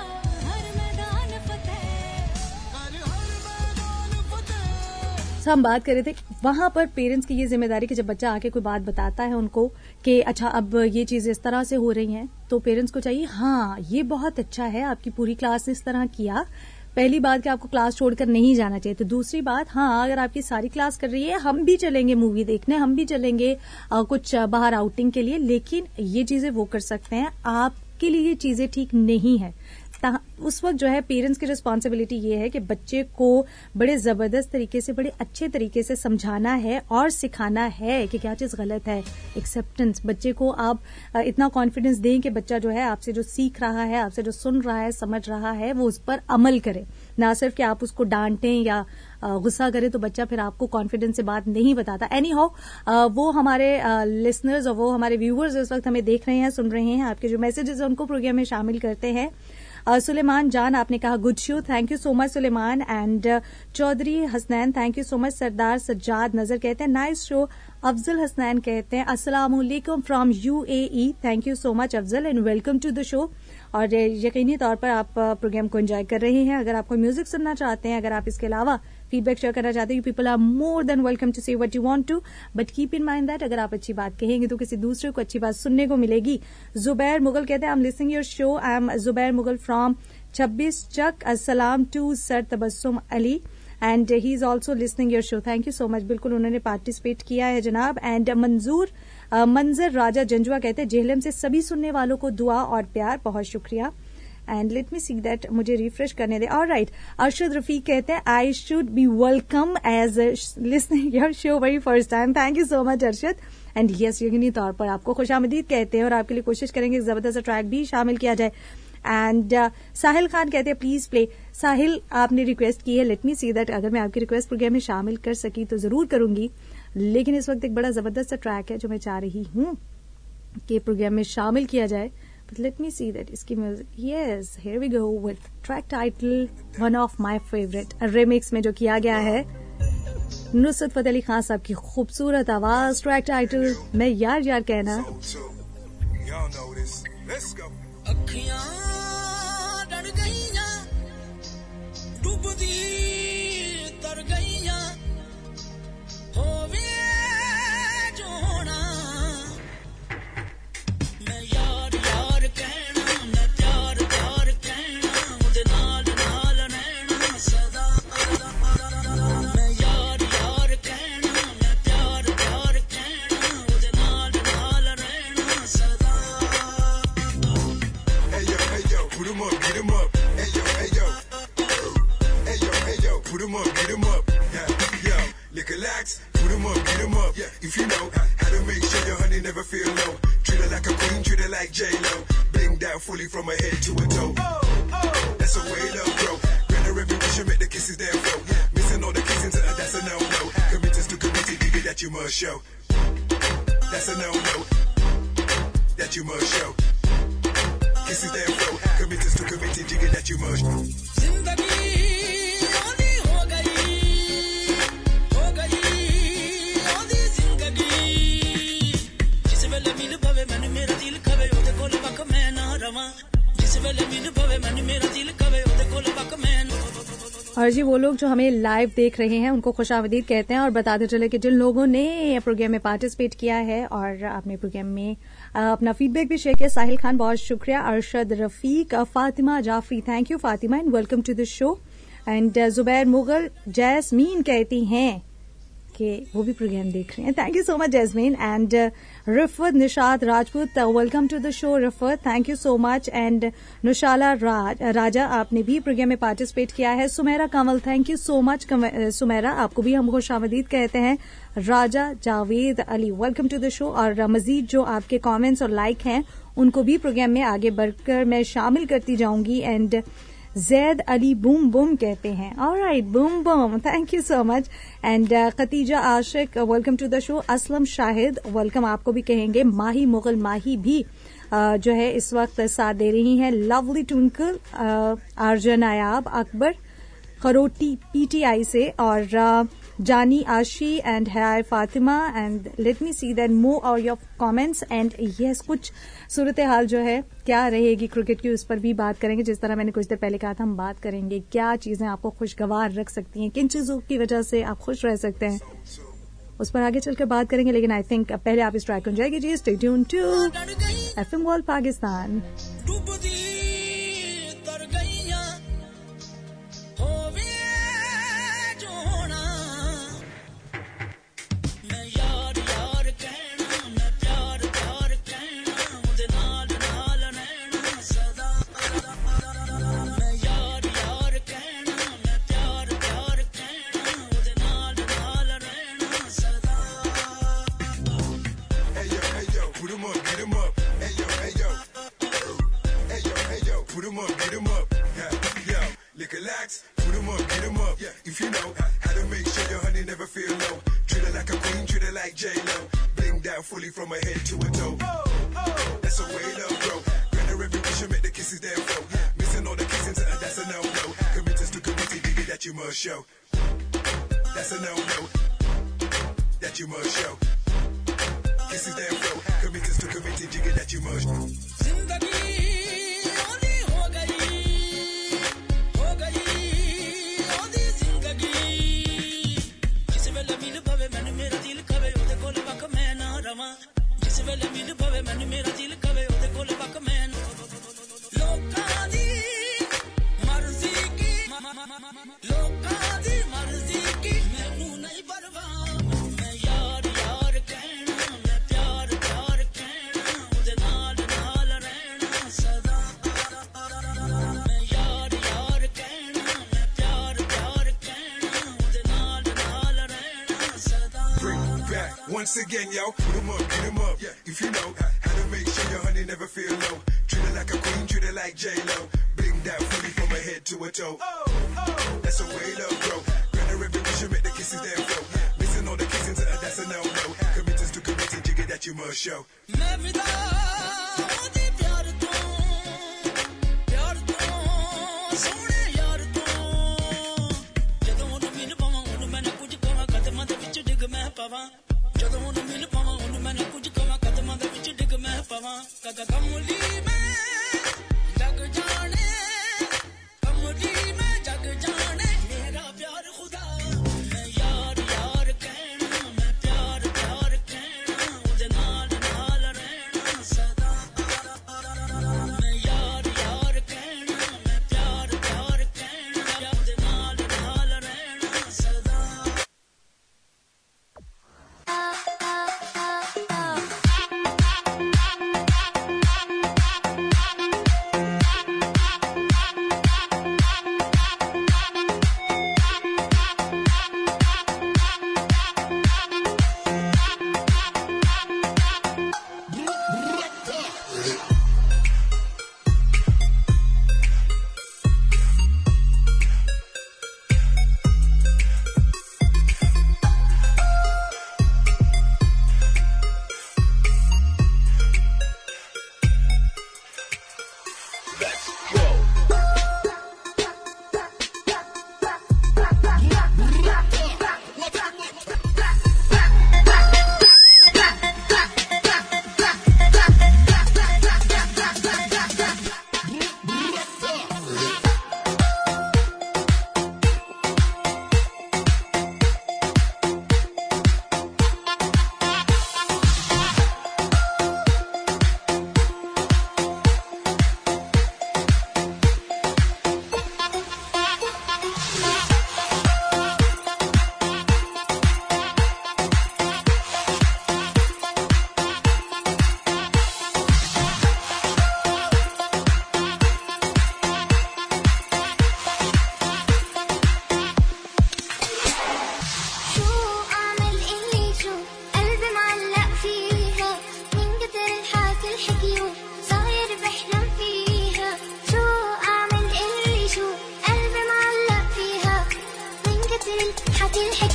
हम बात कर रहे थे वहां पर पेरेंट्स की ये जिम्मेदारी कि जब बच्चा आके कोई बात बताता है उनको कि अच्छा अब ये चीजें इस तरह से हो रही हैं, तो पेरेंट्स को चाहिए हाँ ये बहुत अच्छा है, आपकी पूरी क्लास ने इस तरह किया। पहली बात कि आपको क्लास छोड़कर नहीं जाना चाहिए। तो दूसरी बात, हाँ अगर आपकी सारी क्लास कर रही है, हम भी चलेंगे मूवी देखने, हम भी चलेंगे आ, कुछ बाहर आउटिंग के लिए, लेकिन ये चीजें वो कर सकते हैं, आपके लिए ये चीजें ठीक नहीं है। उस वक्त जो है पेरेंट्स की रिस्पॉन्सिबिलिटी ये है कि बच्चे को बड़े जबरदस्त तरीके से, बड़े अच्छे तरीके से समझाना है और सिखाना है कि क्या चीज गलत है। एक्सेप्टेंस, बच्चे को आप इतना कॉन्फिडेंस दें कि बच्चा जो है आपसे जो सीख रहा है, आपसे जो सुन रहा है, समझ रहा है, वो उस पर अमल करे, ना सिर्फ कि आप उसको डांटें या गुस्सा करें तो बच्चा फिर आपको कॉन्फिडेंस से बात नहीं बताता। एनी हाउ वो हमारे लिसनर्स और वो हमारे व्यूअर्स इस वक्त हमें देख रहे हैं, सुन रहे हैं, आपके जो मैसेजेस है उनको प्रोग्राम में शामिल करते हैं। Uh, सुलेमान जान आपने कहा good show, thank you so much Suleman. And Chaudhry Hasnain thank you so much. Sardar Sajjad Nazar कहते हैं नाइस शो। अफजल हसनैन कहते हैं अस्सलाम वालेकुम from UAE, thank you so much Afzal and welcome to the show. और यकीनी तौर पर आप प्रोग्राम को एंजॉय कर रहे हैं। अगर आपको म्यूजिक सुनना चाहते हैं, अगर आप इसके अलावा फीडबैक शेयर करना चाहते हैं, people are more than welcome to say what you want to, but keep in mind that अगर आप अच्छी बात कहेंगे तो किसी दूसरे को अच्छी बात सुनने को मिलेगी। जुबैर मुगल कहते हैं I am listening your show, I am Zubair Mughal from छब्बीस चक, अस्सलाम to sir Tabassum Ali and he is also listening your show, thank you so much. बिल्कुल उन्होंने पार्टिसिपेट किया है जनाब। एंड मंजूर uh, मंजर राजा जंजुआ कहते हैं जेहलम से सभी सुनने वालों को दुआ और प्यार, बहुत शुक्रिया। And let me see that, मुझे रिफ्रेश करने दे। ऑल राइट, अरशद रफीक कहते हैं I should be welcome as listening your show very first time, thank you so much Arshad. And yes, यकीनी तौर पर आपको खुशामदीद कहते हैं और आपके लिए कोशिश करेंगे जबरदस्त ट्रैक भी शामिल किया जाए। एंड uh, साहिल खान कहते हैं प्लीज प्ले। साहिल आपने रिक्वेस्ट की है, लेट मी सी दैट अगर मैं आपकी रिक्वेस्ट प्रोग्राम में शामिल कर सकी तो जरूर करूंगी, लेकिन इस वक्त एक बड़ा जबरदस्त ट्रैक है जो मैं चाह रही हूं कि प्रोग्राम में शामिल किया जाए। But let me see that इसकी music, yes, here we go with track title, one of my favorite, remix में जो किया गया है नुसरत फतेह अली खान साहब की खूबसूरत आवाज। ट्रैक टाइटल मैं यार यार कहना। अखियां डर गईयां, डूबदी तर गईयां, होवे जो होना, मैं यार यार कहना, मैं प्यार प्यार कहना, उहदे नाल नाल रहना सदा, मैं यार यार कहना, मैं प्यार प्यार कहना, उहदे नाल नाल रहना सदा। Hey yo, hey yo, put 'em up, get 'em up. Hey yo, hey yo, hey yo, hey yo, put 'em up, get 'em up. Yeah, yo, liquor lax, put 'em up, get 'em up. Yeah, if you know how to make sure your honey never feel low. Treat her like a queen, treat her like J-Lo. Bling down fully from her head to her toe. Oh, oh, that's a way to grow. Grant her every wish and make the kisses there flow. Missing all the kissing to her, that's a no-no. Committed to committed, baby, that you must show. That's a no-no. That you must show. Kisses there flow. Committed to committed, jiggy, that you must. Zindagi aadi ho gayi, ho gayi aadi zindagi. Jis vele mil pave main mera dil khave, ode kol vak main na rawa. Jis vele mil pave main mera dil khave, ode kol vak main. और जी वो लोग जो हमें live देख रहे हैं उनको खुशामदीद कहते हैं और बताते चले कि जिन लोगों ने प्रोग्राम में पार्टिसिपेट किया है और आपने प्रोग्राम में अपना फीडबैक भी शेयर किया, साहिल खान बहुत शुक्रिया, Arshad Rafiq, Fatima Jafri thank you Fatima and welcome to the show. And Zubair Mughal Jasmine कहती हैं कि वो भी प्रोग्राम देख रहे हैं. Thank you so much Jasmine. And Riffat Nishat Rajput, welcome to the show Riffat. Thank you so much. And Nushala Raj, Raja, आपने भी प्रोग्राम में पार्टिसिपेट किया है. Sumera Kanwal, thank you so much Sumera, आपको भी हम खुशामदीद कहते हैं. Raja Javed Ali, welcome to the show. और मजीद जो आपके कमेंट्स और लाइक हैं उनको भी प्रोग्राम में आगे बढ़कर मैं शामिल करती जाऊंगी. And Zaid Ali boom boom कहते हैं. All right, boom boom, thank you so much. And Khatija Ashiq, welcome to the show. Aslam Shahid, welcome आपको भी कहेंगे. माही मुगल माही भी uh, जो है इस वक्त साथ दे रही हैं. लवली ट्विंकल, आर्जन नायाब, अकबर खरोटी पीटीआई से, और uh, Jani Ashi and hi Fatima. And let me see that more और योर कमेंट्स. एंड यस, कुछ सूरत हाल जो है क्या रहेगी क्रिकेट की, उस पर भी बात करेंगे. जिस तरह मैंने कुछ देर पहले कहा था, हम बात करेंगे क्या चीजें आपको खुशगवार रख सकती हैं, किन चीजों की वजह से आप खुश रह सकते हैं, उस पर आगे चलकर बात करेंगे. लेकिन आई थिंक पहले आप इस ट्रैक को एंजॉय कीजिए. Stay tuned to FM world Pakistan. Fully from her head to her toe. That's a way to grow. Grant her every wish and make the kisses there flow. Missing all the kissing to her, that's a no-no. Committed to committee, diggy that you must show. That's a no-no. That you must show. Kisses there flow. Committed to committee, diggy that you must. Zindagi aadi ho gayi, ho gayi aadi zindagi. Jis vele mil bhave main mera dil khave ode kol vak main na rawa. Jis vele mil bhave main mera dil khave ode kol vak main. Lokan di marzi ki, lokan di marzi ki mainu nahi parwa. Main yaar yaar kehna, main pyar pyar kehna, ode naal naal rehna sada. Main yaar yaar kehna, main pyar pyar kehna, ode naal naal rehna sada. Bring back once again, yo. Put 'em up, get 'em up. Yeah, if you know how to make sure your honey never feel low. Treat her like a queen, treat her like J-Lo. Bring that fully from her head to her toe. That's a way to grow. Grant her every wish and make the kisses there flow. Missing all the kissing to her, that's a no-no. Committed to committee, jiggy that you must show. मैं विदा होती प्यार तो, प्यार तो, सोने यार तो. ਜਦੋਂ ਉਹਨੂੰ ਮਿਲ ਪਾਵਾਂ ਉਹਨੂੰ ਮੈਂ ਨਾ ਕੁਝ ਕਵਾਂ, ਕਦਮਾਂ ਦੇ ਵਿੱਚ ਡਿੱਗ ਮੈਂ ਪਾਵਾਂ. ਜਦੋਂ ਉਹਨੂੰ ਮਿਲ ਪਾਵਾਂ ਉਹਨੂੰ ਮੈਂ ਨਾ ਕੁਝ ਕਵਾਂ, ਕਦਮਾਂ ਦੇ ਵਿੱਚ ਡਿੱਗ ਮੈਂ ਪਾਵਾਂ. ਕਦਾ ਕਮਲੀ ਮੈਂ ਜਗ ਜਾਣੇ, ਕਮਲੀ ਮੈਂ ਜਗ ਜਾਣੇ, ਮੇਰਾ ਪਿਆਰ ਖੁਦਾ. ਮੈਂ ਯਾਰ ਯਾਰ ਕਹਿਣਾ, ਮੈਂ ਪਿਆਰ ਪਿਆਰ ਕਹਿਣਾ, ਉਹਦੇ ਨਾਲ ਨਾਲ ਰਹਿਣਾ ਸਦਾ. ਮੈਂ ਯਾਰ ਯਾਰ ਕਹਿਣਾ, ਮੈਂ ਪਿਆਰ ਪਿਆਰ ਕਹਿਣਾ, ਉਹਦੇ ਨਾਲ ਨਾਲ ਰਹਿਣਾ ਸਦਾ.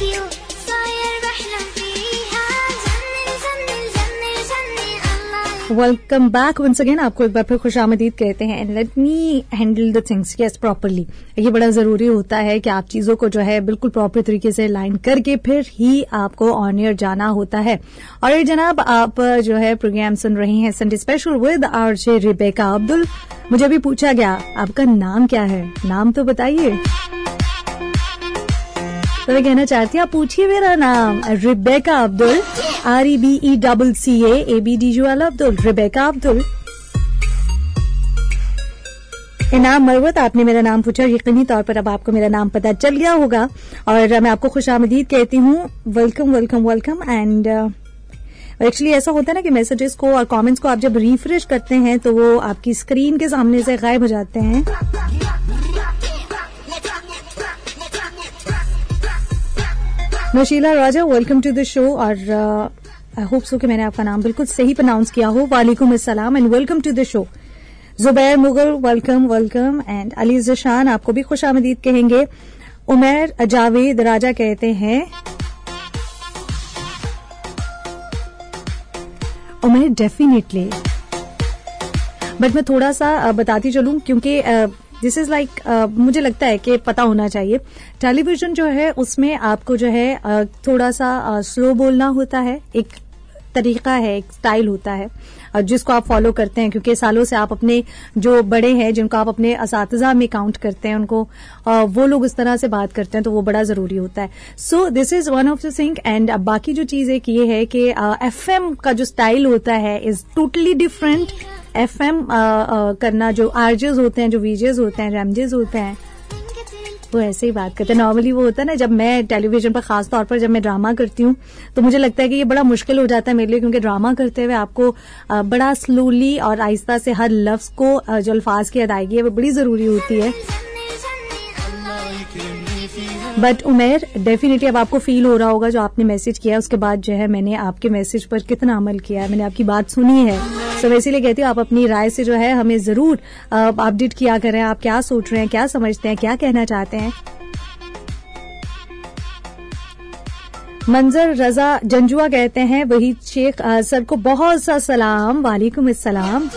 راديو صاير بحلم فيها زني زني زني زني الله वेलकम बैक वंस अगेन. आपको एक बार फिर खुशामदीद कहते हैं. And let me handle the things yes properly. ये बड़ा जरूरी होता है कि आप चीजों को जो है बिल्कुल प्रॉपर तरीके से लाइन करके फिर ही आपको ऑन एयर जाना होता है. और ये जनाब आप जो है प्रोग्राम सुन रही हैं Sunday special with RJ Rebecca Abdul. मुझे भी पूछा गया आपका नाम क्या है, नाम तो बताइए. तो मैं कहना चाहती हूँ आप पूछिए मेरा नाम Rebecca Abdul. R E B E double C A A B D U L Abdul, Rebecca Abdul. Inam Marwat आपने मेरा नाम पूछा. यकीनी तौर पर अब आपको मेरा नाम पता चल गया होगा और मैं आपको खुशामदीद कहती हूँ. Welcome welcome welcome. And actually ऐसा होता है ना कि मैसेजेस को और कमेंट्स को आप जब रिफ्रेश करते हैं तो वो आपकी स्क्रीन के सामने से गायब हो जाते हैं. Nashila Raja welcome to the show. और आई होप सो कि मैंने आपका नाम बिल्कुल सही प्रोनाउंस किया हो. वालेकुम अस्सलाम and welcome to the show. Zubair Mughal welcome welcome. And Ali Zeeshan आपको भी खुशामदीद कहेंगे. उमैर जावेद राजा कहते हैं. उमैर डेफिनेटली. बट मैं थोड़ा सा बताती चलूं क्योंकि दिस इज लाइक मुझे लगता है कि पता होना चाहिए. टेलीविजन जो है उसमें आपको जो है uh, थोड़ा सा स्लो uh, बोलना होता है. एक तरीका है, एक स्टाइल होता है uh, जिसको आप फॉलो करते हैं क्योंकि सालों से आप अपने जो बड़े हैं जिनको आप अपने असातिज़ा में काउंट करते हैं उनको uh, वो लोग उस तरह से बात करते हैं तो वो बड़ा जरूरी होता है. So this is one of the thing. And बाकी जो चीज एक ये है कि एफ एम का जो स्टाइल होता है is totally different. F M करना जो आरजेज होते हैं, जो वीजेज होते हैं, रैमजेज होते हैं, वो ऐसे ही बात करते हैं. नॉर्मली वो होता है ना जब मैं टेलीविजन पर खास तौर पर जब मैं ड्रामा करती हूँ तो मुझे लगता है कि ये बड़ा मुश्किल हो जाता है मेरे लिए क्योंकि ड्रामा करते हुए आपको बड़ा स्लोली और आहिस्ता से हर लफ्ज को जो अल्फाज की अदायगी है वो बड़ी जरूरी होती है. बट उमेर डेफिनेटली अब आपको फील हो रहा होगा जो आपने मैसेज किया उसके बाद जो है मैंने आपके मैसेज पर कितना अमल किया है, मैंने आपकी बात सुनी है. सो इसीलिए कहती हूँ आप अपनी राय से जो है हमें जरूर अपडेट किया करें. आप क्या सोच रहे हैं, क्या समझते हैं, क्या कहना चाहते हैं. मंजर रजा जंजुआ कहते हैं वही शेख सर को बहुत सा सलाम. वालेकुम अस्सलाम.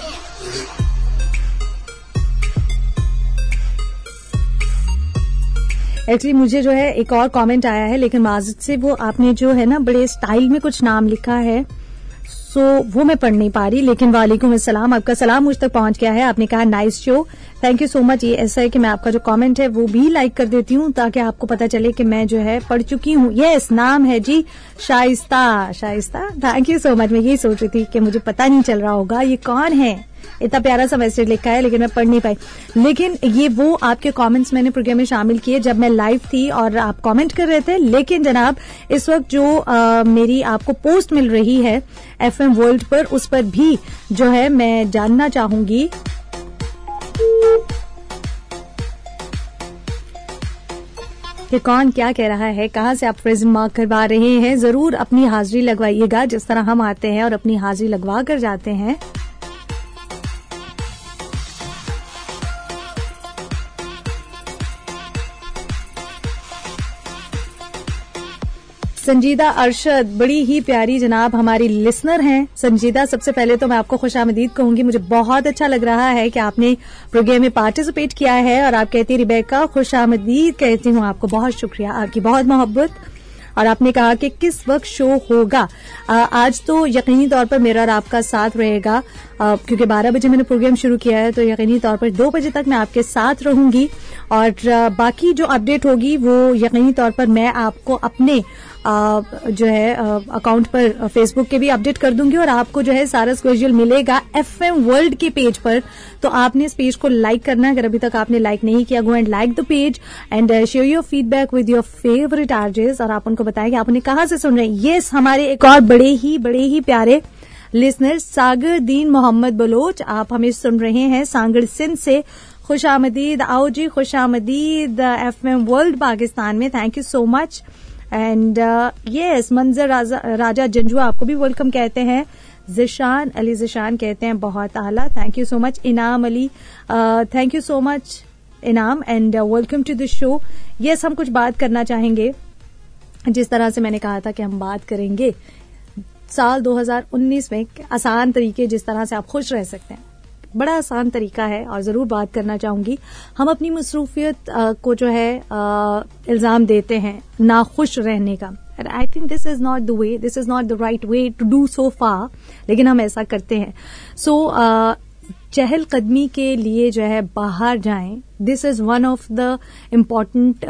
एक्चुअली मुझे जो है एक और कमेंट आया है लेकिन माजिद से वो आपने जो है ना बड़े स्टाइल में कुछ नाम लिखा है सो वो मैं पढ़ नहीं पा रही. लेकिन वालेकुम अस्सलाम, आपका सलाम मुझ तक पहुंच गया है. आपने कहा nice show, thank you so much. ये ऐसा है कि मैं आपका जो कमेंट है वो भी लाइक कर देती हूँ ताकि आपको पता चले कि मैं जो है पढ़ चुकी हूँ. यस नाम है जी Shaista. Shaista thank you so much. मैं यही सोच रही थी कि मुझे पता नहीं चल रहा होगा ये कौन है. इतना प्यारा सा मैसेज लिखा है लेकिन मैं पढ़ नहीं पाई. लेकिन ये वो आपके कमेंट्स मैंने प्रोग्राम में शामिल किए जब मैं लाइव थी और आप कमेंट कर रहे थे. लेकिन जनाब इस वक्त जो आ, मेरी आपको पोस्ट मिल रही है एफएम वर्ल्ड पर उस पर भी जो है मैं जानना चाहूंगी कि कौन क्या कह रहा है, कहां से आप प्रेजेंट मार्क करवा रहे हैं. जरूर अपनी हाजिरी लगवाइएगा जिस तरह हम आते हैं और अपनी हाजिरी लगवा कर जाते हैं. संजीदा अरशद बड़ी ही प्यारी जनाब हमारी लिसनर हैं. संजीदा सबसे पहले तो मैं आपको खुशामदीद कहूंगी. मुझे बहुत अच्छा लग रहा है कि आपने प्रोग्राम में पार्टिसिपेट किया है और आप कहती रिबेका खुशामदीद कहती हूँ आपको. बहुत शुक्रिया, आपकी बहुत मोहब्बत. और आपने कहा कि किस वक्त शो होगा. आ, आज तो यकीनी तौर पर मेरा और आपका साथ रहेगा आ, क्योंकि बारह बजे मैंने प्रोग्राम शुरू किया है तो यकीनी तौर पर दो बजे तक मैं आपके साथ रहूंगी. और आ, बाकी जो अपडेट होगी वो यकीनी तौर पर मैं आपको अपने आ, जो है अकाउंट पर फेसबुक के भी अपडेट कर दूंगी और आपको जो है सारा स्केड्यूल मिलेगा एफएम वर्ल्ड के पेज पर. तो आपने इस पेज को लाइक करना है. अगर अभी तक आपने लाइक नहीं किया go and like the page and share your feedback with your favourite RJs और आप उनको बताएं कि आप उन्हें कहां से सुन रहे हैं. यस हमारे एक और बड़े ही बड़े ही प्यारे लिसनर सागर दीन मोहम्मद बलोच, आप हमें सुन रहे हैं सांगड़ सिंध से. खुशामदीद. आओ जी खुशामदीद एफएम वर्ल्ड पाकिस्तान में. Thank you so much. And yes Manzar Raja, राजा जंजुआ आपको भी वेलकम कहते हैं. जिशान अली जिशान कहते हैं बहुत आला. Thank you so much. Inam Ali thank you so much Inam and welcome to the show. Yes हम कुछ बात करना चाहेंगे जिस तरह से मैंने कहा था कि हम बात करेंगे साल दो हज़ार उन्नीस में आसान तरीके जिस तरह से आप खुश रह सकते हैं, बड़ा आसान तरीका है और जरूर बात करना चाहूंगी। हम अपनी मसरूफियत को जो है इल्जाम देते हैं ना खुश रहने का, and I think this is not the way, this is not the right way to do so far, लेकिन हम ऐसा करते हैं। सो so, चहलकदमी के लिए जो है बाहर जाएं, this is one of the important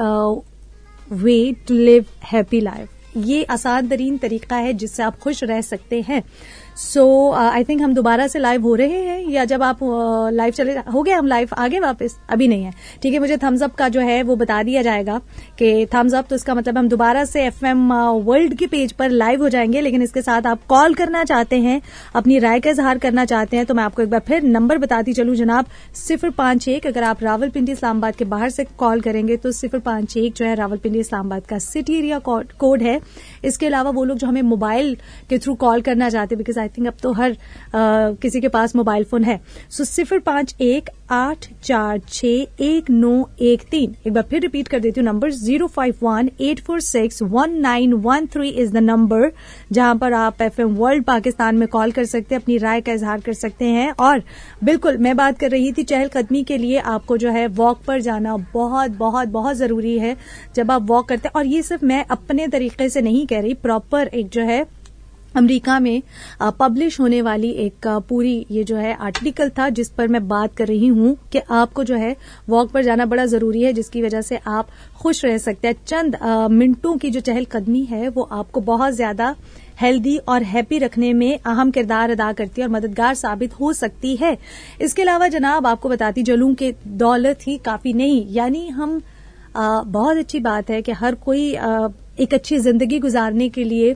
way to live happy life. ये आसान तरीन तरीका है जिससे आप खुश रह सकते हैं। सो आई थिंक हम दोबारा से लाइव हो रहे हैं, या जब आप लाइव uh, चले हो गए हम लाइव आगे वापस, अभी नहीं है, ठीक है। मुझे थम्स अप का जो है वो बता दिया जाएगा कि थम्स अप, तो इसका मतलब हम दोबारा से एफएम वर्ल्ड के पेज पर लाइव हो जाएंगे। लेकिन इसके साथ आप कॉल करना चाहते हैं, अपनी राय का इजहार करना चाहते हैं, तो मैं आपको एक बार फिर नंबर बताती चलूं जनाब, सिफर पांच एक, अगर आप रावलपिंडी इस्लामाबाद के बाहर से कॉल करेंगे तो सिफर पांच एक जो है रावलपिंडी इस्लामाबाद का सिटी एरिया कोड है। इसके अलावा वो लोग जो हमें मोबाइल के थ्रू कॉल करना चाहते हैं, बिकॉज आई थिंक अब तो हर आ, किसी के पास मोबाइल फोन है, सो सिफर पांच एक आठ चार छह एक नौ एक तीन। एक बार फिर रिपीट कर देती हूँ number, zero five one eight four six one nine one three is the number, जहां पर आप एफएम वर्ल्ड पाकिस्तान में कॉल कर सकते हैं, अपनी राय का इजहार कर सकते हैं। और बिल्कुल मैं बात कर रही थी चहलकदमी के लिए आपको जो है वॉक पर जाना बहुत बहुत बहुत जरूरी है। जब आप वॉक करते हैं, और ये सिर्फ मैं अपने तरीके से नहीं कह रही, प्रॉपर एक जो है अमेरिका में पब्लिश होने वाली एक पूरी ये जो है आर्टिकल था जिस पर मैं बात कर रही हूं कि आपको जो है वॉक पर जाना बड़ा जरूरी है, जिसकी वजह से आप खुश रह सकते हैं। चंद आ, मिनटों की जो चहलकदमी है वो आपको बहुत ज्यादा हेल्दी और हैप्पी रखने में अहम किरदार अदा करती है और मददगार साबित हो सकती है। इसके अलावा जनाब आपको बताती चलूं कि दौलत ही काफी नहीं, यानी हम आ, बहुत अच्छी बात है कि हर कोई आ, एक अच्छी जिंदगी गुजारने के लिए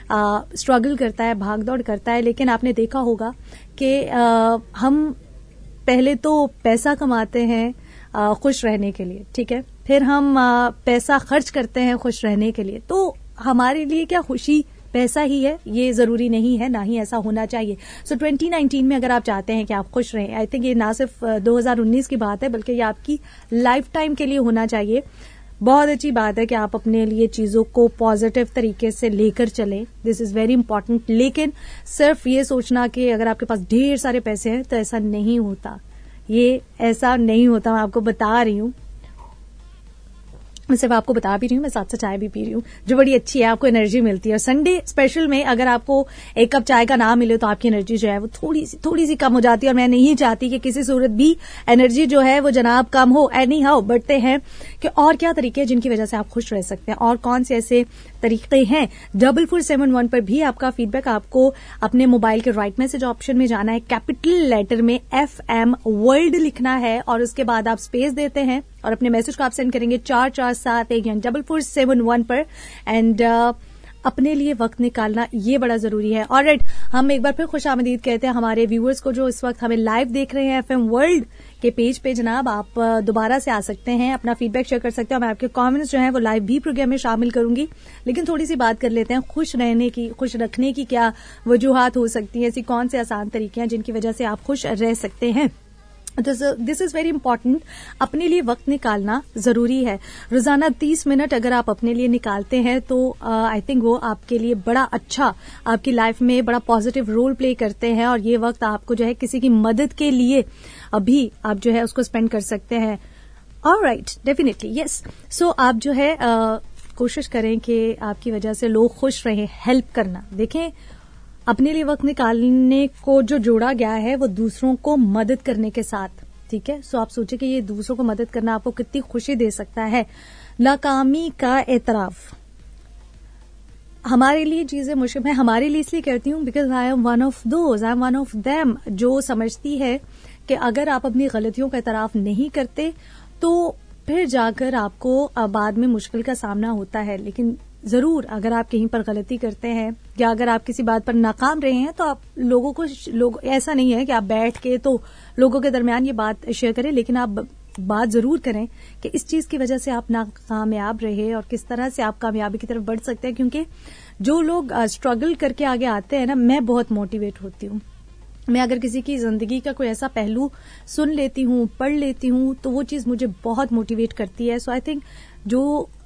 स्ट्रगल करता है, भागदौड़ करता है, लेकिन आपने देखा होगा कि हम पहले तो पैसा कमाते हैं आ, खुश रहने के लिए, ठीक है, फिर हम आ, पैसा खर्च करते हैं खुश रहने के लिए। तो हमारे लिए क्या खुशी पैसा ही है? ये जरूरी नहीं है, ना ही ऐसा होना चाहिए। सो so, ट्वेंटी नाइनटीन में अगर आप चाहते हैं कि आप खुश रहें, आई थिंक ये ना सिर्फ दो हज़ार उन्नीस की बात है बल्कि ये आपकी लाइफ टाइम के लिए होना चाहिए। बहुत अच्छी बात है कि आप अपने लिए चीजों को पॉजिटिव तरीके से लेकर चलें, दिस इज वेरी इंपॉर्टेंट। लेकिन सिर्फ ये सोचना कि अगर आपके पास ढेर सारे पैसे हैं तो ऐसा नहीं होता, ये ऐसा नहीं होता। मैं आपको बता रही हूँ, मैं सिर्फ आपको बता भी रही हूँ, मैं साथ साथ चाय भी पी रही हूँ जो बड़ी अच्छी है, आपको एनर्जी मिलती है। और संडे स्पेशल में अगर आपको एक कप चाय का ना मिले तो आपकी एनर्जी जो है वो थोड़ी सी थोड़ी सी कम हो जाती है। और मैं नहीं चाहती कि किसी सूरत भी एनर्जी जो है वो जनाब कम हो। एनी हाउ बढ़ते हैं कि और क्या तरीके हैं जिनकी वजह से आप खुश रह सकते हैं, और कौन से ऐसे तरीके हैं। डबल फोर सेवन वन पर भी आपका फीडबैक, आपको अपने मोबाइल के राइट मैसेज ऑप्शन में जाना है, कैपिटल लेटर में एफ एम वर्ल्ड लिखना है और उसके बाद आप स्पेस देते हैं और अपने मैसेज को आप सेंड करेंगे चार चार सात एक डबल फोर सेवन वन पर। एंड uh, अपने लिए वक्त निकालना ये बड़ा जरूरी है। ऑलराइट, हम एक बार फिर खुशामदीद कहते हैं हमारे व्यूअर्स को जो इस वक्त हमें लाइव देख रहे हैं एफएम वर्ल्ड के पेज पे। जनाब आप दोबारा से आ सकते हैं, अपना फीडबैक शेयर कर सकते हैं, और मैं आपके कमेंट्स जो हैं वो लाइव भी प्रोग्राम में शामिल करूंगी। लेकिन थोड़ी सी बात कर लेते हैं खुश रहने की, खुश रखने की क्या वजूहात हो सकती हैं, ऐसी कौन से आसान तरीके हैं जिनकी वजह से आप खुश रह सकते हैं। This is very important. अपने लिए वक्त निकालना जरूरी है। रोजाना तीस मिनट अगर आप अपने लिए निकालते हैं तो आई uh, थिंक वो आपके लिए बड़ा अच्छा, आपकी लाइफ में बड़ा पॉजिटिव रोल प्ले करते हैं। और ये वक्त आपको जो है किसी की मदद के लिए अभी आप जो है उसको स्पेंड कर सकते हैं। Alright, definitely yes. सो आप जो है uh, कोशिश करें कि आपकी वजह से लोग खुश रहें, हेल्प करना। देखें, अपने लिए वक्त निकालने को जो जोड़ा गया है वो दूसरों को मदद करने के साथ, ठीक है। सो आप सोचिए कि ये दूसरों को मदद करना आपको कितनी खुशी दे सकता है। नाकामी का एतराफ, हमारे लिए चीजें मुश्किल, मैं हमारे लिए इसलिए कहती हूँ because I am one of those, I am one of them जो समझती है कि अगर आप अपनी गलतियों का एतराफ नहीं करते तो फिर जाकर आपको बाद में मुश्किल का सामना होता है। लेकिन जरूर अगर आप कहीं पर गलती करते हैं या अगर आप किसी बात पर नाकाम रहे हैं तो आप लोगों को लोग ऐसा नहीं है कि आप बैठ के तो लोगों के दरमियान ये बात शेयर करें, लेकिन आप बात जरूर करें कि इस चीज की वजह से आप नाकामयाब रहे और किस तरह से आप कामयाबी की तरफ बढ़ सकते हैं। क्योंकि जो लोग स्ट्रगल करके आगे आते हैं ना, मैं बहुत मोटिवेट होती हूँ। मैं अगर किसी की जिंदगी का कोई ऐसा पहलू सुन लेती हूँ, पढ़ लेती हूँ, तो वो चीज मुझे बहुत मोटिवेट करती है। सो आई थिंक जो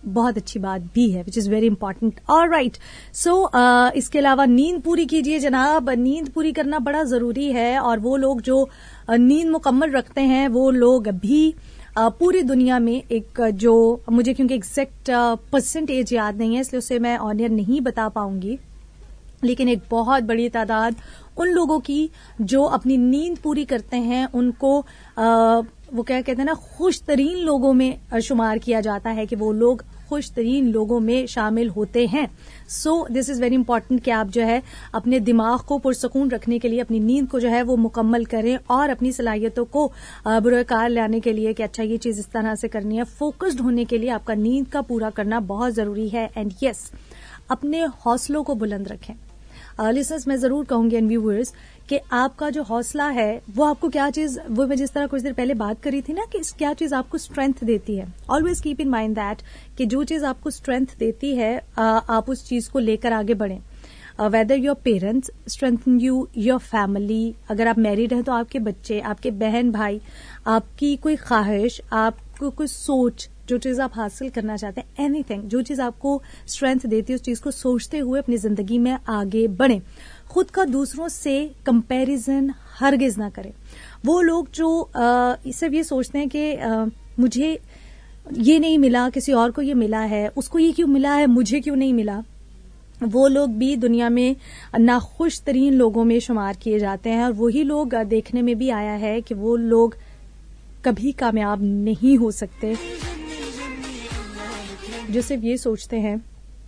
बहुत अच्छी बात भी है, which is very important. Alright, so इसके अलावा नींद पूरी कीजिए जनाब. नींद पूरी करना बड़ा जरूरी है, और वो लोग जो uh, नींद मुकम्मल रखते हैं वो लोग भी uh, पूरी दुनिया में एक uh, जो मुझे क्योंकि एग्जैक्ट परसेंटेज याद नहीं है इसलिए उसे मैं ऑनियर नहीं बता पाऊंगी, लेकिन एक बहुत बड़ी तादाद उन लोगों की जो अपनी नींद पूरी करते हैं उनको आ, वो क्या कहते हैं ना, खुश तरीन लोगों में शुमार किया जाता है कि वो लोग खुश तरीन लोगों में शामिल होते हैं. So this is very important कि आप जो है अपने दिमाग को पुरसकून रखने के लिए अपनी नींद को जो है वो मुकम्मल करें, और अपनी सलाहियतों को बुरकार लाने के लिए कि अच्छा ये चीज इस तरह से करनी है, फोकस्ड होने के लिए आपका नींद का पूरा करना बहुत जरूरी है. एंड यस, अपने हौसलों को बुलंद रखें. लिसनर्स uh, मैं जरूर कहूंगी एंड व्यूअर्स कि आपका जो हौसला है वो आपको क्या चीज, वो मैं जिस तरह कुछ देर पहले बात करी थी ना कि क्या चीज आपको स्ट्रेंथ देती है. Always keep in mind that कि जो चीज आपको स्ट्रेंथ देती है uh, आप उस चीज को लेकर आगे बढ़ें. Whether your parents strengthen you, your family, अगर आप मैरिड हैं तो आपके बच्चे, आपके बहन भाई, आपकी कोई ख्वाहिश, आपको कोई सोच, जो चीज आप हासिल करना चाहते हैं, एनीथिंग, जो चीज आपको स्ट्रेंथ देती है उस चीज को सोचते हुए अपनी जिंदगी में आगे बढ़ें. खुद का दूसरों से कंपैरिजन हरगिज ना करें. वो लोग जो आ, सिर्फ ये सोचते हैं कि आ, मुझे ये नहीं मिला, किसी और को ये मिला है, उसको ये क्यों मिला है, मुझे क्यों नहीं मिला, वो लोग भी दुनिया में नाखुश तरीन लोगों में शुमार किए जाते हैं. और वही लोग देखने में भी आया है कि वो लोग कभी कामयाब नहीं हो सकते जो सिर्फ ये सोचते हैं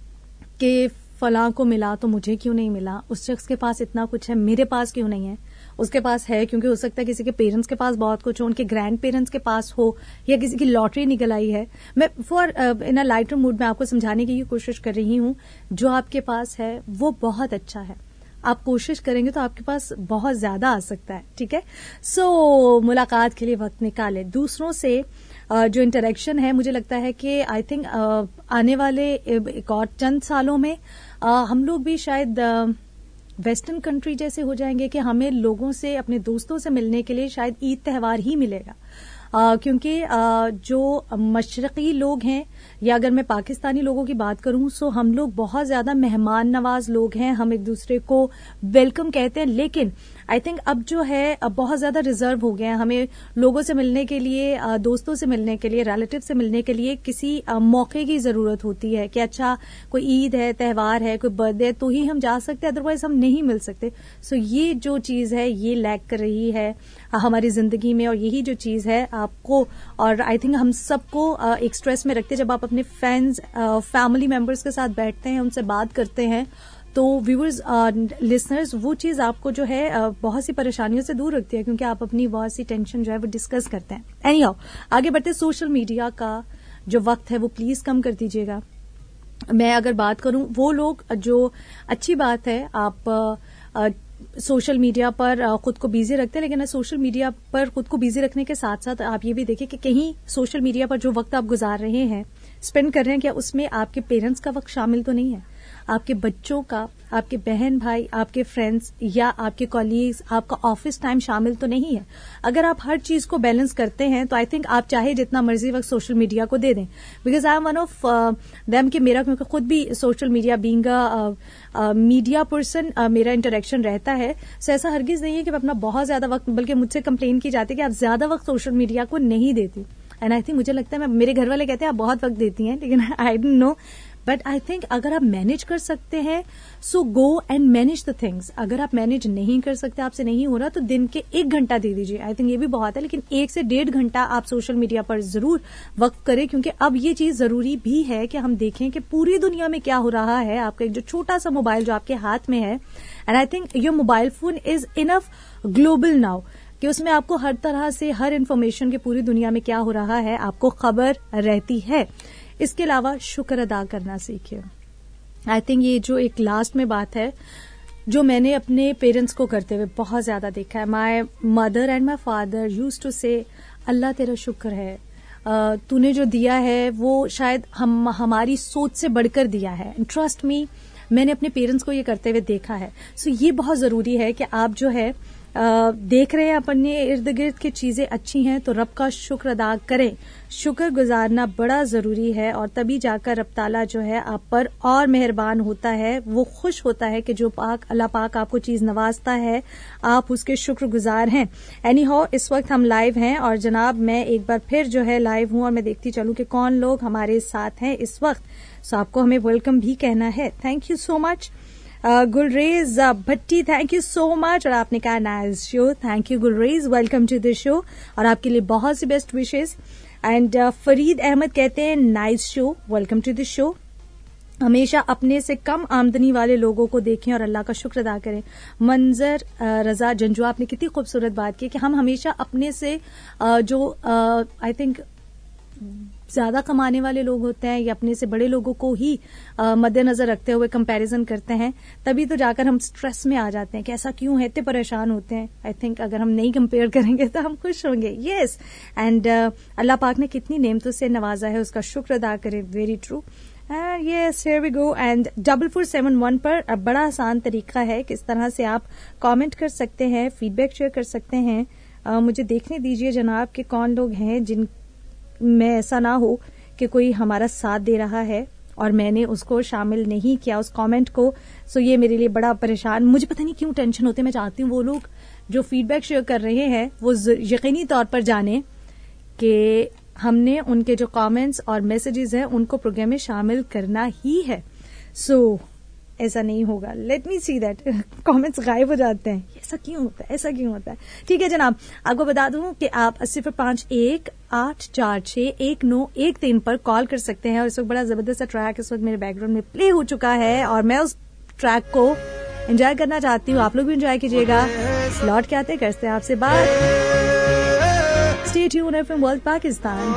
कि फलां को मिला तो मुझे क्यों नहीं मिला, उस शख्स के पास इतना कुछ है मेरे पास क्यों नहीं है. उसके पास है क्योंकि हो सकता है किसी के पेरेंट्स के पास बहुत कुछ हो, उनके ग्रैंड पेरेंट्स के पास हो, या किसी की लॉटरी निकल आई है. मैं for in a lighter mood में आपको समझाने की कोशिश कर रही हूँ, जो आपके पास है वो बहुत अच्छा है, आप कोशिश करेंगे तो आपके पास बहुत ज्यादा आ सकता है. ठीक है, सो so, मुलाकात के लिए वक्त निकाले. दूसरों से Uh, जो इंटरेक्शन है, मुझे लगता है कि आई थिंक uh, आने वाले एक और चंद सालों में uh, हम लोग भी शायद वेस्टर्न uh, कंट्री जैसे हो जाएंगे कि हमें लोगों से, अपने दोस्तों से मिलने के लिए शायद ईद त्यौहार ही मिलेगा. Uh, क्योंकि uh, जो मशरकी लोग हैं, या अगर मैं पाकिस्तानी लोगों की बात करूं, सो हम लोग बहुत ज्यादा मेहमान नवाज लोग हैं, हम एक दूसरे को वेलकम कहते हैं. लेकिन आई थिंक अब जो है अब बहुत ज्यादा रिजर्व हो गए हैं. हमें लोगों से मिलने के लिए, दोस्तों से मिलने के लिए, रिलेटिव से मिलने के लिए किसी मौके की जरूरत होती है कि अच्छा कोई ईद है, त्यौहार है, कोई बर्थडे, तो ही हम जा सकते हैं, अदरवाइज हम नहीं मिल सकते. सो so, ये जो चीज है ये लैक कर रही है हमारी जिंदगी में, और यही जो चीज है आपको और आई थिंक हम सबको एक स्ट्रेस में रखते हैं. जब आप अपने फ्रेंड्स, फैमिली मेंबर्स के साथ बैठते हैं, उनसे बात करते हैं, तो व्यूअर्स, लिसनर्स, वो चीज आपको जो है uh, बहुत सी परेशानियों से दूर रखती है, क्योंकि आप अपनी बहुत सी टेंशन जो है वो डिस्कस करते हैं. एनी हाउ, आगे बढ़ते. सोशल मीडिया का जो वक्त है वो प्लीज कम कर दीजिएगा. मैं अगर बात करूं, वो लोग जो, अच्छी बात है आप uh, uh, सोशल मीडिया पर खुद को बिजी रखते हैं, लेकिन सोशल मीडिया पर खुद को बिजी रखने के साथ साथ आप ये भी देखिए कि कहीं सोशल मीडिया पर जो वक्त आप गुजार रहे हैं, स्पेंड कर रहे हैं, क्या उसमें आपके पेरेंट्स का वक्त शामिल तो नहीं है, आपके बच्चों का, आपके बहन भाई, आपके फ्रेंड्स या आपके कॉलीग्स, आपका ऑफिस टाइम शामिल तो नहीं है. अगर आप हर चीज को बैलेंस करते हैं तो आई थिंक आप चाहे जितना मर्जी वक्त सोशल मीडिया को दे दें. Because I am one of them कि मेरा, क्योंकि खुद भी social media being a media person मेरा इंटरेक्शन रहता है, सो ऐसा हरगिज नहीं है कि मैं अपना बहुत ज्यादा वक्त, बल्कि मुझसे कंप्लेन की जाती है कि आप ज्यादा वक्त सोशल मीडिया को नहीं देती. एंड आई थिंक मुझे लगता है, मैं, मेरे घर वाले कहते हैं आप बहुत वक्त देती हैं, लेकिन I don't know, but I think अगर आप मैनेज कर सकते हैं so go and manage the things. अगर आप मैनेज नहीं कर सकते, आपसे नहीं हो रहा, तो दिन के एक घंटा दे दीजिए. आई थिंक ये भी बहुत है, लेकिन एक से डेढ़ घंटा आप सोशल मीडिया पर जरूर वक्त करें, क्योंकि अब ये चीज जरूरी भी है कि हम देखें कि पूरी दुनिया में क्या हो रहा है. आपका एक जो छोटा सा मोबाइल जो आपके हाथ में है, and I think your mobile phone is enough global now कि उसमें आपको हर तरह से, हर इंफॉर्मेशन की पूरी दुनिया में क्या हो रहा है आपको खबर रहती है. इसके अलावा शुक्र अदा करना सीखिए. आई थिंक ये जो एक लास्ट में बात है जो मैंने अपने पेरेंट्स को करते हुए बहुत ज्यादा देखा है. My mother and my father used to say, अल्लाह तेरा शुक्र है, uh, तूने जो दिया है वो शायद हम हमारी सोच से बढ़कर दिया है. ट्रस्ट मी, मैंने अपने पेरेंट्स को ये करते हुए देखा है. सो so, ये बहुत जरूरी है कि आप जो है आ, देख रहे हैं अपने इर्द गिर्द की चीजें अच्छी हैं तो रब का शुक्र अदा करें। शुक्र गुजारना बड़ा जरूरी है और तभी जाकर रब ताला जो है आप पर और मेहरबान होता है। वो खुश होता है कि जो पाक अल्लाह पाक आपको चीज नवाजता है आप उसके शुक्रगुजार हैं। एनी हाउ इस वक्त हम लाइव हैं और जनाब मैं एक बार फिर जो है लाइव हूं और मैं देखती चलूं कि कौन लोग हमारे साथ हैं इस वक्त। सो आपको हमें वेलकम भी कहना है। Thank you so much Gulrez Bhatti, thank you so much. और आपने कहा nice show, thank you Gulrez, welcome to the show और आपके लिए बहुत सी best wishes. And Farid Ahmed कहते हैं nice show, welcome to the show. हमेशा अपने से कम आमदनी वाले लोगों को देखें और अल्लाह का शुक्र अदा करें। मंजर रजा जंजू, आपने कितनी खूबसूरत बात की कि हम हमेशा अपने से जो आई थिंक ज्यादा कमाने वाले लोग होते हैं या अपने से बड़े लोगों को ही मद्देनजर रखते हुए कंपैरिजन करते हैं, तभी तो जाकर हम स्ट्रेस में आ जाते हैं कि ऐसा क्यों है, इतने परेशान होते हैं। आई थिंक अगर हम नहीं कंपेयर करेंगे तो हम खुश होंगे। यस, एंड अल्लाह पाक ने कितनी नेमतों से नवाजा है, उसका शुक्र अदा करें। Very true. Yes, here we go. And double four seven one पर अब बड़ा आसान तरीका है किस तरह से आप कमेंट कर सकते हैं, फीडबैक शेयर कर सकते हैं। uh, मुझे देखने दीजिए जनाब कि कौन लोग हैं जिन में ऐसा ना हो कि कोई हमारा साथ दे रहा है और मैंने उसको शामिल नहीं किया उस कमेंट को। सो ये मेरे लिए बड़ा परेशान, मुझे पता नहीं क्यों टेंशन होती है। मैं चाहती हूँ वो लोग जो फीडबैक शेयर कर रहे हैं वो यकीनी तौर पर जाने कि हमने उनके जो कमेंट्स और मैसेजेस हैं उनको प्रोग्राम में शामिल करना ही है। सो so, ऐसा नहीं होगा। Let me see that comments गायब हो जाते हैं, ऐसा क्यों होता है, ऐसा क्यों होता है। ठीक है जनाब, आपको बता दूं कि आप अस्सी फिर पांच एक आठ चार छह एक नौ एक तीन पर कॉल कर सकते हैं। और इस वक्त बड़ा जबरदस्त ट्रैक इस वक्त मेरे बैकग्राउंड में प्ले हो चुका है और मैं उस ट्रैक को एंजॉय करना चाहती हूँ। आप लोग भी एंजॉय कीजिएगा। लौट के आते करते हैं आपसे बात। Stay tuned FM world Pakistan.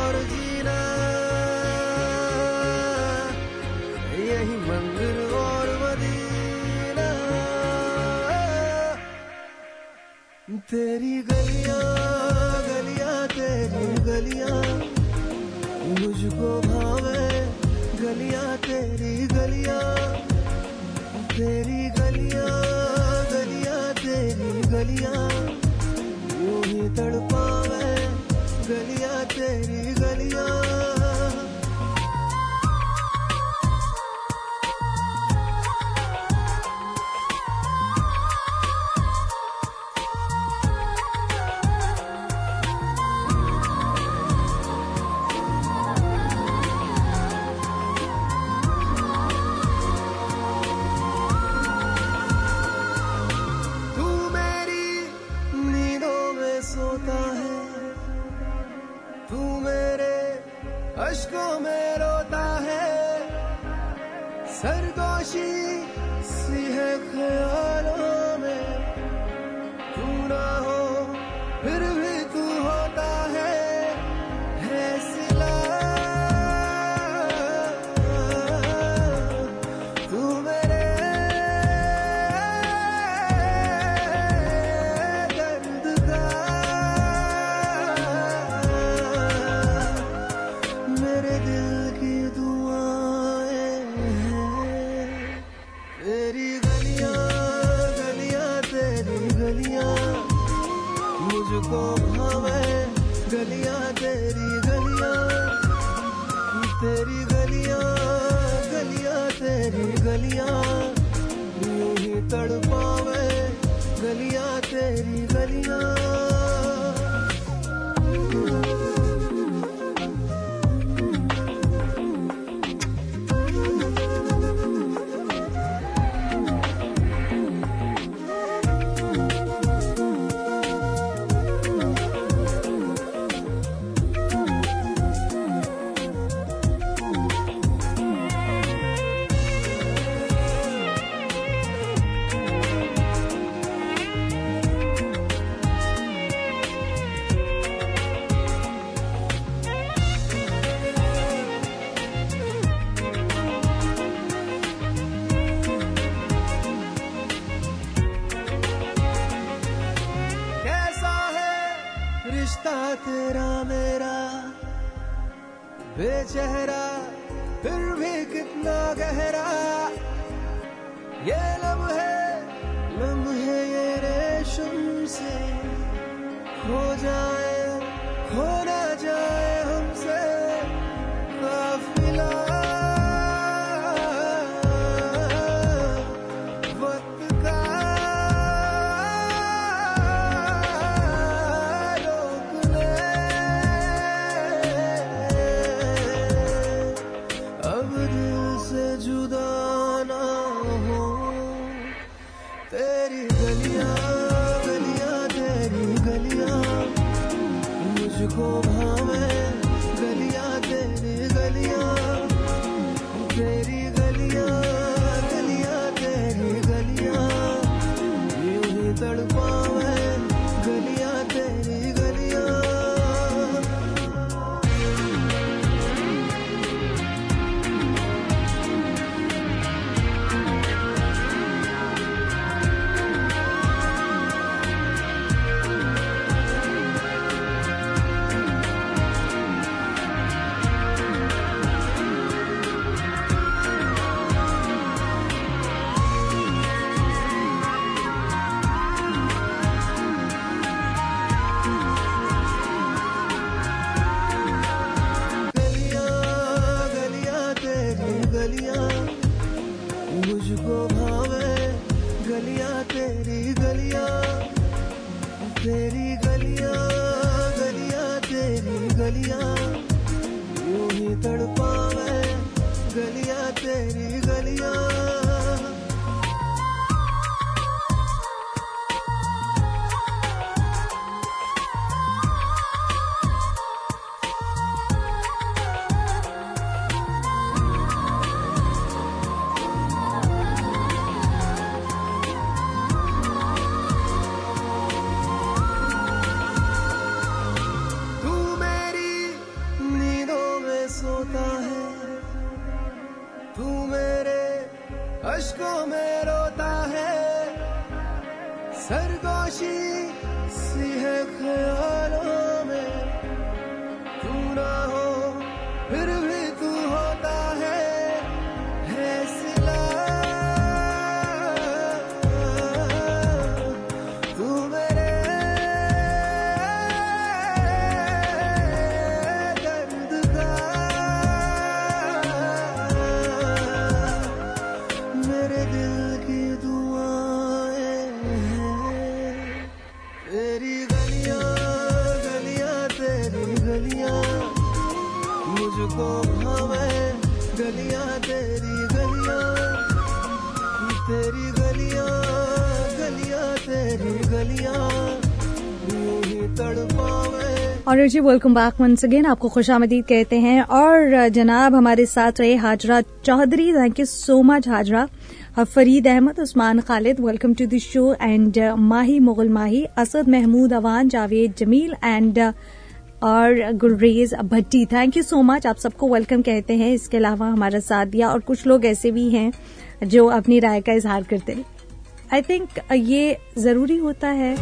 तेरी गलियां गलियां तेरी गलियां मुझको भावे, गलियां तेरी गलियां तेरी गलियां गलियां तेरी गलियां यूं ही तड़पावे, गलियां तेरी गलियां। अश्कों में रोता है, सरगोशी सी है ख्यालों में, तू ना हो फिर भी तू होता है, है सिला तू मेरे दर्द का, मेरे दिल की दुआएं हैं। तेरी गलियां गलियां तेरी गलियां मुझको भावे, गलियां तेरी गलियां तेरी गलियां गलियां तेरी गलियां यूं ही तड़पावे, गलियां तेरी गलियां। रिश्ता तेरा मेरा बेचेहरा फिर भी कितना गहरा, ये लम्हे लम्हे ये रेशम से खो जाए खो ना जाए हमसे काफिला वक्त का रोक ले अब दिल से जुदा ना हो तेरी गलियां गलियां तेरी गलियां मुझको भावे गलियां तेरी गलियां तेरी गलियां गलियां तेरी गलियां यूं ही तड़पावे गलियां तेरी गलियां मुझको भावे गलियां तेरी गलियां तेरी गलियां गलियां तेरी गलियां यूं ही तड़पावे गलियां तेरी गलियां सोता है तू मेरे अश्कों में रोता है सरगोशी सी है ख्यालों में तू ना हो फिर भी तू होता है है सिला तू मेरे मेरे दिल की दुआएं हैं तेरी गलियां गलियां तेरी गलियां मुझको भावे गलियां तेरी गलियां तेरी गलियां गलियां तेरी गलियां यूं ही तड़पावे। और जी वेलकम बैक वंस अगेन, आपको खुशामदीद कहते हैं। और जनाब हमारे साथ रहे Hajra Chaudhry, thank you so much Hajra. Farid Ahmed, Usman Khalid, welcome to the show. And Mahi Mughal Mahi, Asad Mahmood Awan, Javed Jameel and और Gulrez Bhatti, thank you so much. आप सबको वेलकम कहते हैं। इसके अलावा हमारा साथ दिया और कुछ लोग ऐसे भी हैं जो अपनी राय का इजहार करते हैं। आई थिंक ये जरूरी होता है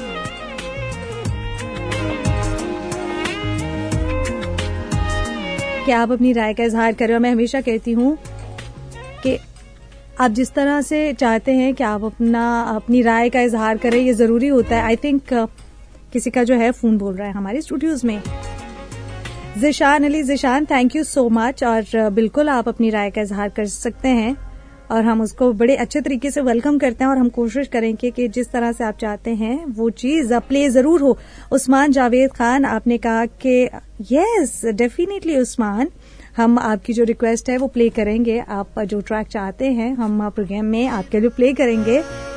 कि आप अपनी राय का इजहार करें। और मैं हमेशा कहती हूँ कि आप जिस तरह से चाहते हैं कि आप अपना अपनी राय का इजहार करें, ये जरूरी होता है। आई थिंक किसी का जो है फोन बोल रहा है हमारे स्टूडियोज में। Zeeshan Ali, Zeeshan thank you so much. और बिल्कुल आप अपनी राय का इजहार कर सकते हैं और हम उसको बड़े अच्छे तरीके से वेलकम करते हैं और हम कोशिश करेंगे कि जिस तरह से आप चाहते हैं वो चीज प्ले जरूर हो। उस्मान जावेद खान, आपने कहा कि यस डेफिनेटली उस्मान, हम आपकी जो रिक्वेस्ट है वो प्ले करेंगे। आप जो ट्रैक चाहते हैं हम प्रोग्राम में आपके लिए प्ले करेंगे।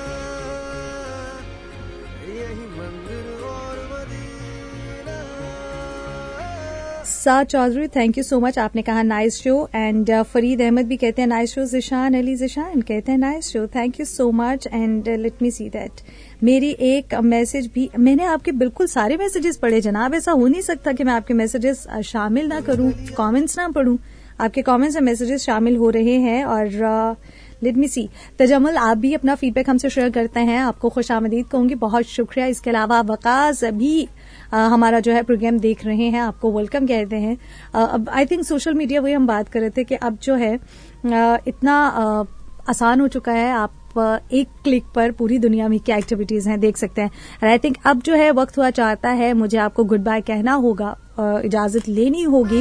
सा Chaudhry, thank you so much, आपने कहा nice show. And Farid Ahmed भी कहते हैं नाइस शो। जिशान अली जिशान कहते हैं nice show, thank you so much. And let me see that मेरी एक मैसेज भी, मैंने आपके बिल्कुल सारे मैसेजेस पढ़े जनाब। ऐसा हो नहीं सकता कि मैं आपके मैसेजेस शामिल ना करूं, कमेंट्स ना पढ़ूं। आपके कमेंट्स और मैसेजेस शामिल हो रहे हैं। और लेट मी सी, तजम्मुल आप भी अपना फीडबैक हमसे शेयर करते हैं, आपको खुशामदीद कहूंगी, बहुत शुक्रिया। इसके अलावा वकास भी आ, हमारा जो है प्रोग्राम देख रहे हैं, आपको वेलकम कहते हैं। अब आई थिंक सोशल मीडिया वही हम बात कर रहे थे कि अब जो है आ, इतना आ, आसान हो चुका है, आप एक क्लिक पर पूरी दुनिया में क्या एक्टिविटीज हैं देख सकते हैं। आई थिंक अब जो है वक्त हुआ चाहता है, मुझे आपको गुड बाय कहना होगा, इजाजत लेनी होगी।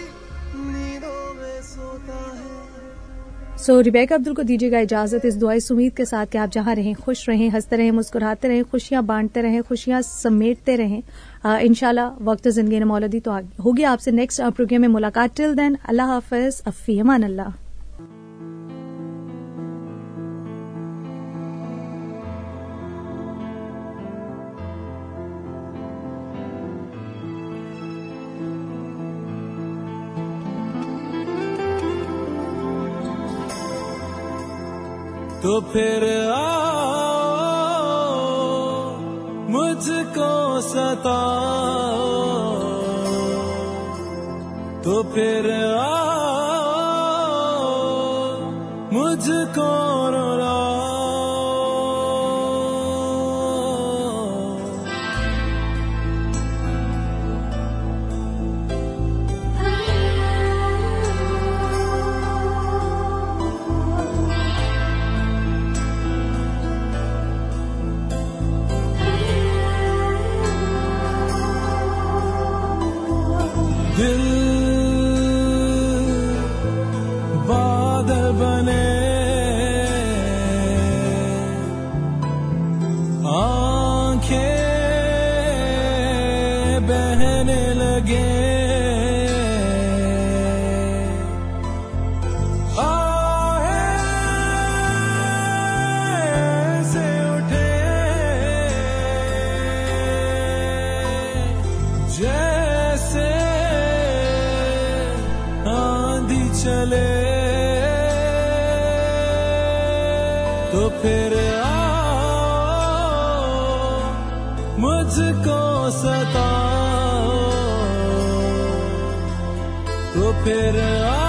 सो रिबेका अब्दुल को दीजिएगा इजाजत इस दुआ इस उम्मीद के साथ कि आप जहां रहें खुश रहें, हंसते रहें, मुस्कुराते रहें, खुशियां बांटते रहें, खुशियां समेटते रहें। इंशाल्लाह वक्त जिंदगी ने मौलदी तो होगी आपसे नेक्स्ट प्रोग्राम में मुलाकात। टिल देन अल्लाह हाफिज, अफ़ी अमान अल्लाह। तो फिर आओ मुझको सताओ, तो फिर आओ मुझको रुलाओ। दिल बादल बने, आंखें बहने लगे, आहें से उठे जैसे आंधी चले। तो फिर आओ मुझको सताओ, तो फिर आओ